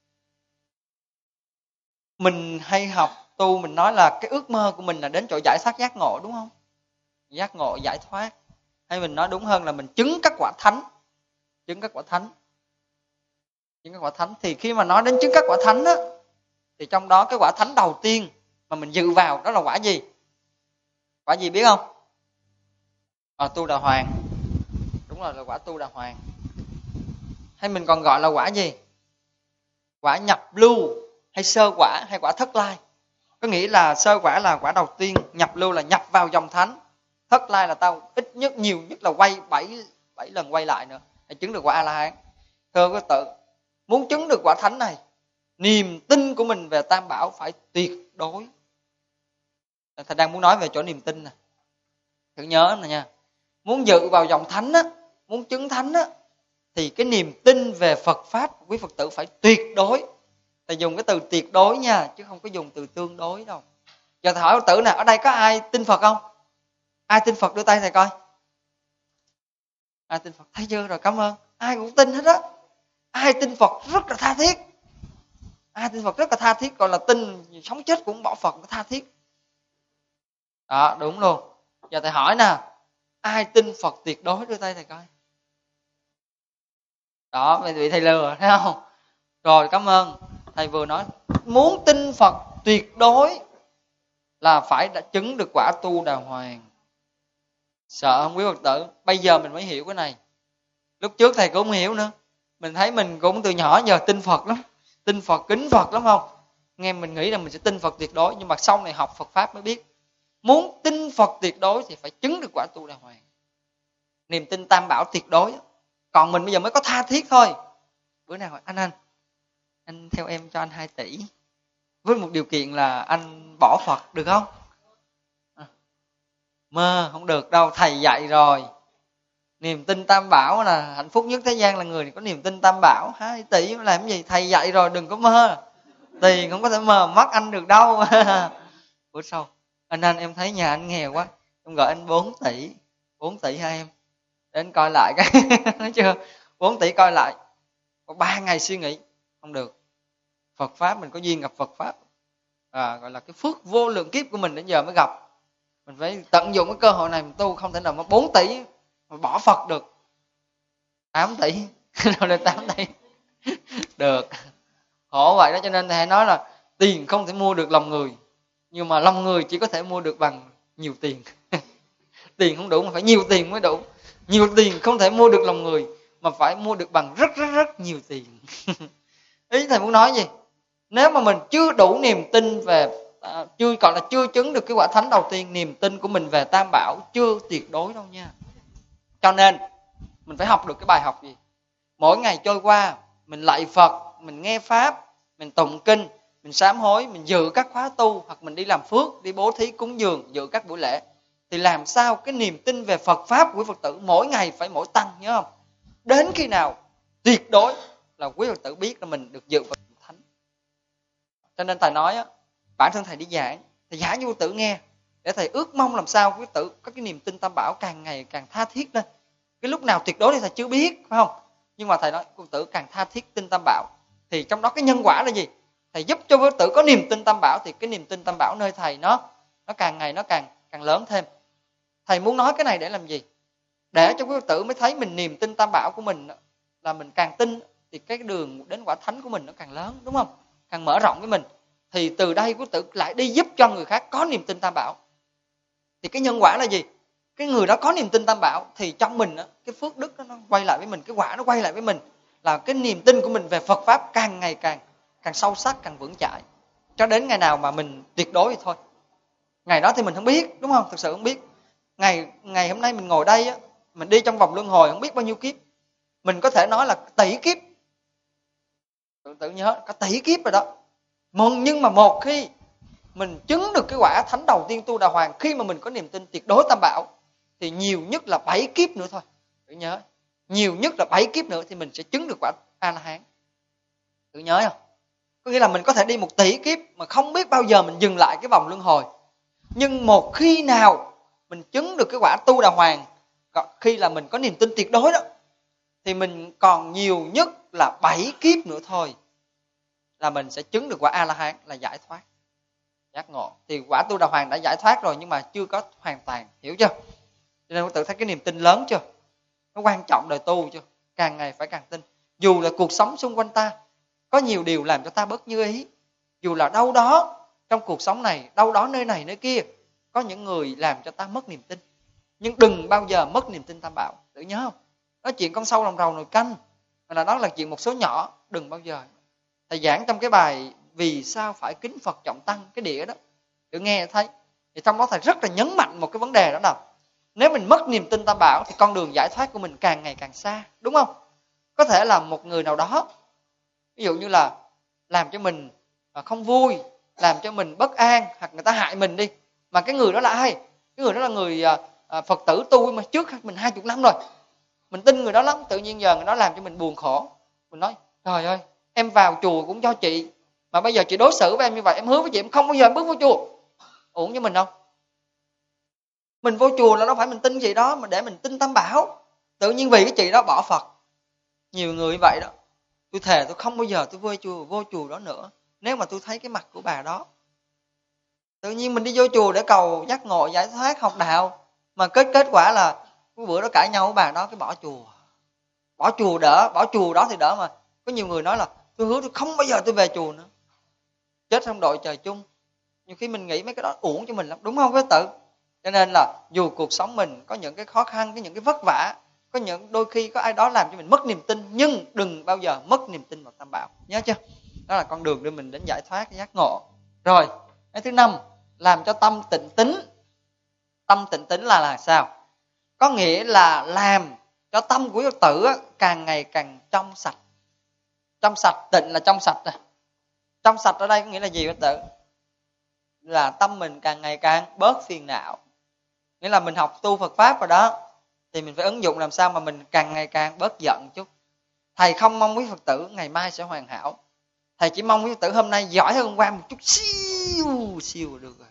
Mình hay học tu, mình nói là cái ước mơ của mình là đến chỗ giải thoát giác ngộ, đúng không? Giác ngộ, giải thoát. Hay mình nói đúng hơn là mình chứng các quả thánh. Chứng các quả thánh. Chứng các quả thánh. Thì khi mà nói đến chứng các quả thánh á, thì trong đó cái quả thánh đầu tiên mà mình dự vào đó là quả gì? Quả gì biết không? À, Tu Đà Hoàng. Đúng rồi, là quả Tu Đà Hoàng. Hay mình còn gọi là quả gì? Quả nhập lưu, hay sơ quả, hay quả thất lai. Có nghĩa là sơ quả là quả đầu tiên, nhập lưu là nhập vào dòng thánh, thất lai là tao ít nhất nhiều nhất là quay bảy bảy lần quay lại nữa để chứng được quả A La Hán. Thưa quý tự, muốn chứng được quả thánh này, niềm tin của mình về Tam Bảo phải tuyệt đối. Thầy đang muốn nói về chỗ niềm tin nè. Thử nhớ nè nha. Muốn dự vào dòng thánh á, muốn chứng thánh á, thì cái niềm tin về Phật Pháp của quý Phật tử phải tuyệt đối. Thầy dùng cái từ tuyệt đối nha, chứ không có dùng từ tương đối đâu. Giờ thầy hỏi Phật tử nè, ở đây có ai tin Phật không? Ai tin Phật đưa tay thầy coi. Ai tin Phật? Thấy chưa? Rồi, cảm ơn. Ai cũng tin hết á. Ai tin Phật rất là tha thiết. Ai tin Phật rất là tha thiết, gọi là tin sống chết cũng bỏ Phật, tha thiết. Đó, đúng luôn. Giờ thầy hỏi nè, ai tin Phật tuyệt đối đưa tay thầy coi. Đó, bị thầy lừa, thấy không? Rồi, cảm ơn. Thầy vừa nói, muốn tin Phật tuyệt đối là phải đã chứng được quả Tu Đà Hoàng. Sợ không quý Phật tử? Bây giờ mình mới hiểu cái này. Lúc trước thầy cũng không hiểu nữa. Mình thấy mình cũng từ nhỏ giờ tin Phật lắm. Tin Phật, kính Phật lắm không? Nghe mình nghĩ là mình sẽ tin Phật tuyệt đối. Nhưng mà sau này học Phật Pháp mới biết, muốn tin Phật tuyệt đối thì phải chứng được quả Tu Đà Hoàng. Niềm tin Tam Bảo tuyệt đối. Còn mình bây giờ mới có tha thiết thôi. Bữa nào hỏi anh anh Anh theo em cho anh hai tỷ, với một điều kiện là anh bỏ Phật, được không? À, mơ, không được đâu, thầy dạy rồi. Niềm tin Tam Bảo là hạnh phúc nhất thế gian là người có niềm tin Tam Bảo. Hai tỷ làm cái gì? Thầy dạy rồi, đừng có mơ. Tiền không có thể mờ mắt anh được đâu. Bữa sau, anh anh em thấy nhà anh nghèo quá, em gọi anh bốn tỷ. Bốn tỷ hai em, để anh coi lại cái. Nói chưa? Bốn tỷ coi lại. Có ba ngày suy nghĩ, không được. Phật Pháp, mình có duyên gặp Phật Pháp, à, gọi là cái phước vô lượng kiếp của mình đến giờ mới gặp. Mình phải tận dụng cái cơ hội này mình tu, không thể nào mà bốn tỷ mà bỏ Phật được. Tám tỷ, đâu lên tám tỷ. Được. Khổ vậy đó, cho nên thầy nói là tiền không thể mua được lòng người, nhưng mà lòng người chỉ có thể mua được bằng nhiều tiền. Tiền không đủ mà phải nhiều tiền mới đủ. Nhiều tiền không thể mua được lòng người, mà phải mua được bằng rất rất rất nhiều tiền. Ý thầy muốn nói gì? Nếu mà mình chưa đủ niềm tin về, à, chưa còn là chưa chứng được cái quả thánh đầu tiên, niềm tin của mình về Tam Bảo chưa tuyệt đối đâu nha. Cho nên mình phải học được cái bài học gì? Mỗi ngày trôi qua, mình lạy Phật, mình nghe Pháp, mình tụng kinh, mình sám hối, mình dự các khóa tu, hoặc mình đi làm phước, đi bố thí cúng dường, dự các buổi lễ. Thì làm sao cái niềm tin về Phật Pháp của quý Phật tử mỗi ngày phải mỗi tăng, nhớ không? Đến khi nào tuyệt đối là quý Phật tử biết là mình được dự vào thánh. Cho nên thầy nói á, bản thân thầy đi giảng, thầy giảng cho quý Phật tử nghe, để thầy ước mong làm sao quý Phật tử có cái niềm tin Tam Bảo càng ngày càng tha thiết lên. Cái lúc nào tuyệt đối thì thầy chưa biết, phải không? Nhưng mà thầy nói quý Phật tử càng tha thiết tin Tam Bảo, thì trong đó cái nhân quả là gì? Thầy giúp cho quý Phật tử có niềm tin Tam Bảo, thì cái niềm tin Tam Bảo nơi thầy nó nó càng ngày nó càng càng lớn thêm. Thầy muốn nói cái này để làm gì? Để cho quý Phật tử mới thấy mình niềm tin Tam Bảo của mình là mình càng tin thì cái đường đến quả thánh của mình nó càng lớn, đúng không? Càng mở rộng với mình. Thì từ đây quý Phật tử lại đi giúp cho người khác có niềm tin Tam Bảo. Thì cái nhân quả là gì? Cái người đó có niềm tin Tam Bảo thì trong mình cái phước đức nó quay lại với mình, cái quả nó quay lại với mình, là cái niềm tin của mình về Phật Pháp càng ngày càng càng sâu sắc, càng vững chãi, cho đến ngày nào mà mình tuyệt đối thì thôi. Ngày đó thì mình không biết, đúng không? Thực sự không biết. Ngày ngày hôm nay mình ngồi đây á, mình đi trong vòng luân hồi không biết bao nhiêu kiếp, mình có thể nói là tỷ kiếp, tự, tự nhớ cả tỷ kiếp rồi đó. Nhưng mà một khi mình chứng được cái quả thánh đầu tiên tu đà hoàng, khi mà mình có niềm tin tuyệt đối tam bảo, thì nhiều nhất là bảy kiếp nữa thôi. Tự nhớ, nhiều nhất là bảy kiếp nữa thì mình sẽ chứng được quả A La Hán. Tự nhớ không? Có nghĩa là mình có thể đi một tỷ kiếp mà không biết bao giờ mình dừng lại cái vòng luân hồi. Nhưng một khi nào mình chứng được cái quả tu đà hoàng, khi là mình có niềm tin tuyệt đối đó, thì mình còn nhiều nhất là bảy kiếp nữa thôi là mình sẽ chứng được quả A La Hán, là giải thoát, giác ngộ. Thì quả tu đà hoàng đã giải thoát rồi nhưng mà chưa có hoàn toàn, hiểu chưa? Cho nên tự thấy cái niềm tin lớn chưa? Nó quan trọng đời tu chưa? Càng ngày phải càng tin. Dù là cuộc sống xung quanh ta có nhiều điều làm cho ta bất như ý, dù là đâu đó trong cuộc sống này, đâu đó nơi này nơi kia có những người làm cho ta mất niềm tin, nhưng đừng bao giờ mất niềm tin tam bảo. Tự nhớ không? Đó chuyện con sâu lòng rầu nồi canh, là đó là chuyện một số nhỏ, đừng bao giờ. Thầy giảng trong cái bài vì sao phải kính Phật trọng tăng, cái đĩa đó, tự nghe thấy, thì trong đó thầy rất là nhấn mạnh một cái vấn đề đó là nếu mình mất niềm tin tam bảo thì con đường giải thoát của mình càng ngày càng xa, đúng không? Có thể là một người nào đó, ví dụ như là làm cho mình không vui, làm cho mình bất an, hoặc người ta hại mình đi, mà cái người đó là ai? Cái người đó là người Phật tử tu mà trước mình hai mươi năm rồi, mình tin người đó lắm, tự nhiên giờ người đó làm cho mình buồn khổ, mình nói trời ơi, em vào chùa cũng cho chị, mà bây giờ chị đối xử với em như vậy, em hứa với chị em không bao giờ em bước vô chùa, ổn với mình không? Mình vô chùa là đâu phải mình tin gì đó mà để mình tin tam bảo. Tự nhiên vì cái chị đó bỏ Phật. Nhiều người như vậy đó. Tôi thề tôi không bao giờ tôi vô chùa vô chùa đó nữa nếu mà tôi thấy cái mặt của bà đó. Tự nhiên mình đi vô chùa để cầu giác ngộ giải thoát học đạo, mà kết kết quả là cái bữa đó cãi nhau với bà đó cái bỏ chùa. Bỏ chùa đỡ, bỏ chùa đó thì đỡ, mà có nhiều người nói là tôi hứa tôi không bao giờ tôi về chùa nữa. Chết trong đội trời chung. Nhiều khi mình nghĩ mấy cái đó uổng cho mình lắm, đúng không với tự? Cho nên là dù cuộc sống mình có những cái khó khăn, có những cái vất vả, có những đôi khi có ai đó làm cho mình mất niềm tin, nhưng đừng bao giờ mất niềm tin vào tam bảo, nhớ chưa? Đó là con đường đưa mình đến giải thoát, giác ngộ. Rồi, cái thứ năm, làm cho tâm tịnh tín. Tâm tịnh tín là là sao? Có nghĩa là làm cho tâm của Phật tử càng ngày càng trong sạch. Trong sạch, tịnh là trong sạch. Trong sạch ở đây có nghĩa là gì Phật tử? Là tâm mình càng ngày càng bớt phiền não. Nghĩa là mình học tu Phật Pháp rồi đó, thì mình phải ứng dụng làm sao mà mình càng ngày càng bớt giận chút. Thầy không mong quý Phật tử ngày mai sẽ hoàn hảo. Thầy chỉ mong quý Phật tử hôm nay giỏi hơn hôm qua một chút xíu, xíu là được rồi.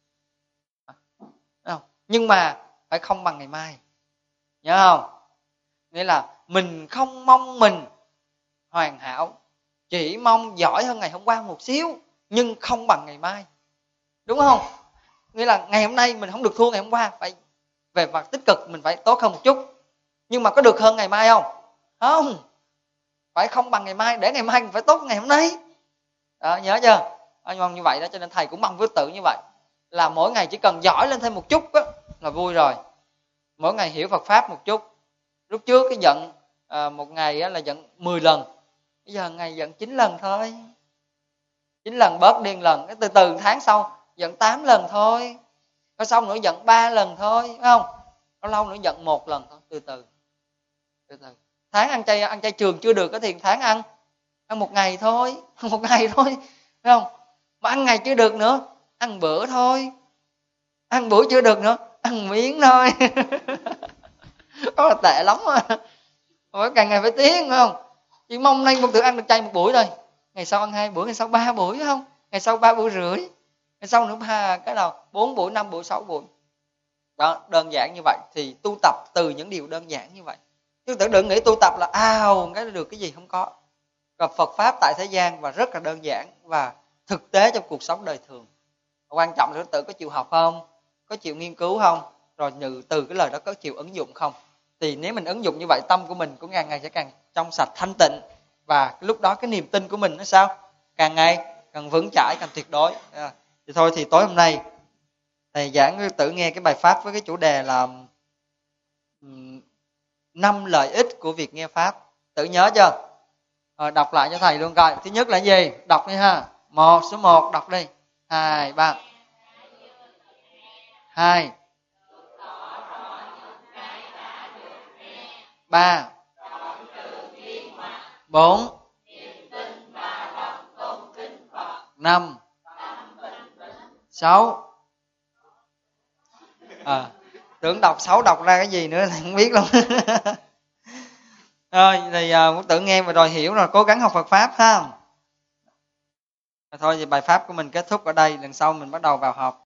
Không? Nhưng mà phải không bằng ngày mai. Nhớ không? Nghĩa là mình không mong mình hoàn hảo, chỉ mong giỏi hơn ngày hôm qua một xíu, nhưng không bằng ngày mai. Đúng không? Nghĩa là ngày hôm nay mình không được thua ngày hôm qua, phải về mặt tích cực mình phải tốt hơn một chút. Nhưng mà có được hơn ngày mai không? Không. Phải không bằng ngày mai, để ngày mai mình phải tốt hơn ngày hôm nay. Đó, nhớ chưa? Mong như vậy đó, cho nên thầy cũng mong với tự như vậy. Là mỗi ngày chỉ cần giỏi lên thêm một chút đó, là vui rồi. Mỗi ngày hiểu Phật Pháp một chút. Lúc trước cái giận à, một ngày á, là giận mười lần. Bây giờ ngày giận chín lần thôi. chín lần bớt đi lần. Cái từ từ tháng sau giận tám lần thôi. Rồi xong nữa giận ba lần thôi, phải không? Lâu lâu nữa giận một lần thôi, từ từ. Từ từ. Tháng ăn chay ăn chay trường chưa được thì tháng ăn ăn một ngày thôi, một ngày thôi, phải không? Mà ăn ngày chưa được nữa, ăn bữa thôi. Ăn bữa chưa được nữa, ăn miếng thôi. Đó là tệ lắm mà. Phải càng ngày phải tiến, phải không? Chỉ mong nay một tự ăn được chay một buổi thôi, ngày sau ăn hai buổi, ngày sau ba buổi, phải không? Ngày sau ba buổi rưỡi, ngày sau nữa ba cái nào bốn buổi, năm buổi, sáu buổi. Đó, đơn giản như vậy thì tu tập từ những điều đơn giản như vậy. Chứ đừng đừng nghĩ tu tập là ào cái được cái gì, không có. Gặp Phật Pháp tại thế gian và rất là đơn giản và thực tế trong cuộc sống đời thường. Quan trọng là tự có chịu học không, có chịu nghiên cứu không, rồi từ cái lời đó có chịu ứng dụng không. Thì nếu mình ứng dụng như vậy, tâm của mình cũng càng ngày sẽ càng trong sạch thanh tịnh, và lúc đó cái niềm tin của mình nó sao? Càng ngày càng vững chãi, càng tuyệt đối. À, thì thôi thì tối hôm nay thầy giảng tự nghe cái bài pháp với cái chủ đề là năm lợi ích của việc nghe pháp. Tự nhớ chưa? Rồi đọc lại cho thầy luôn coi. Thứ nhất là gì? Đọc đi ha. Một, số một đọc đi. Hai, ba. Hai. ba, bốn, năm, sáu. À, tưởng đọc sáu đọc ra cái gì nữa thì không biết luôn. Rồi thì uh, cũng tự nghe và rồi hiểu rồi, cố gắng học Phật pháp ha. Thôi thì bài pháp của mình kết thúc ở đây, lần sau mình bắt đầu vào học.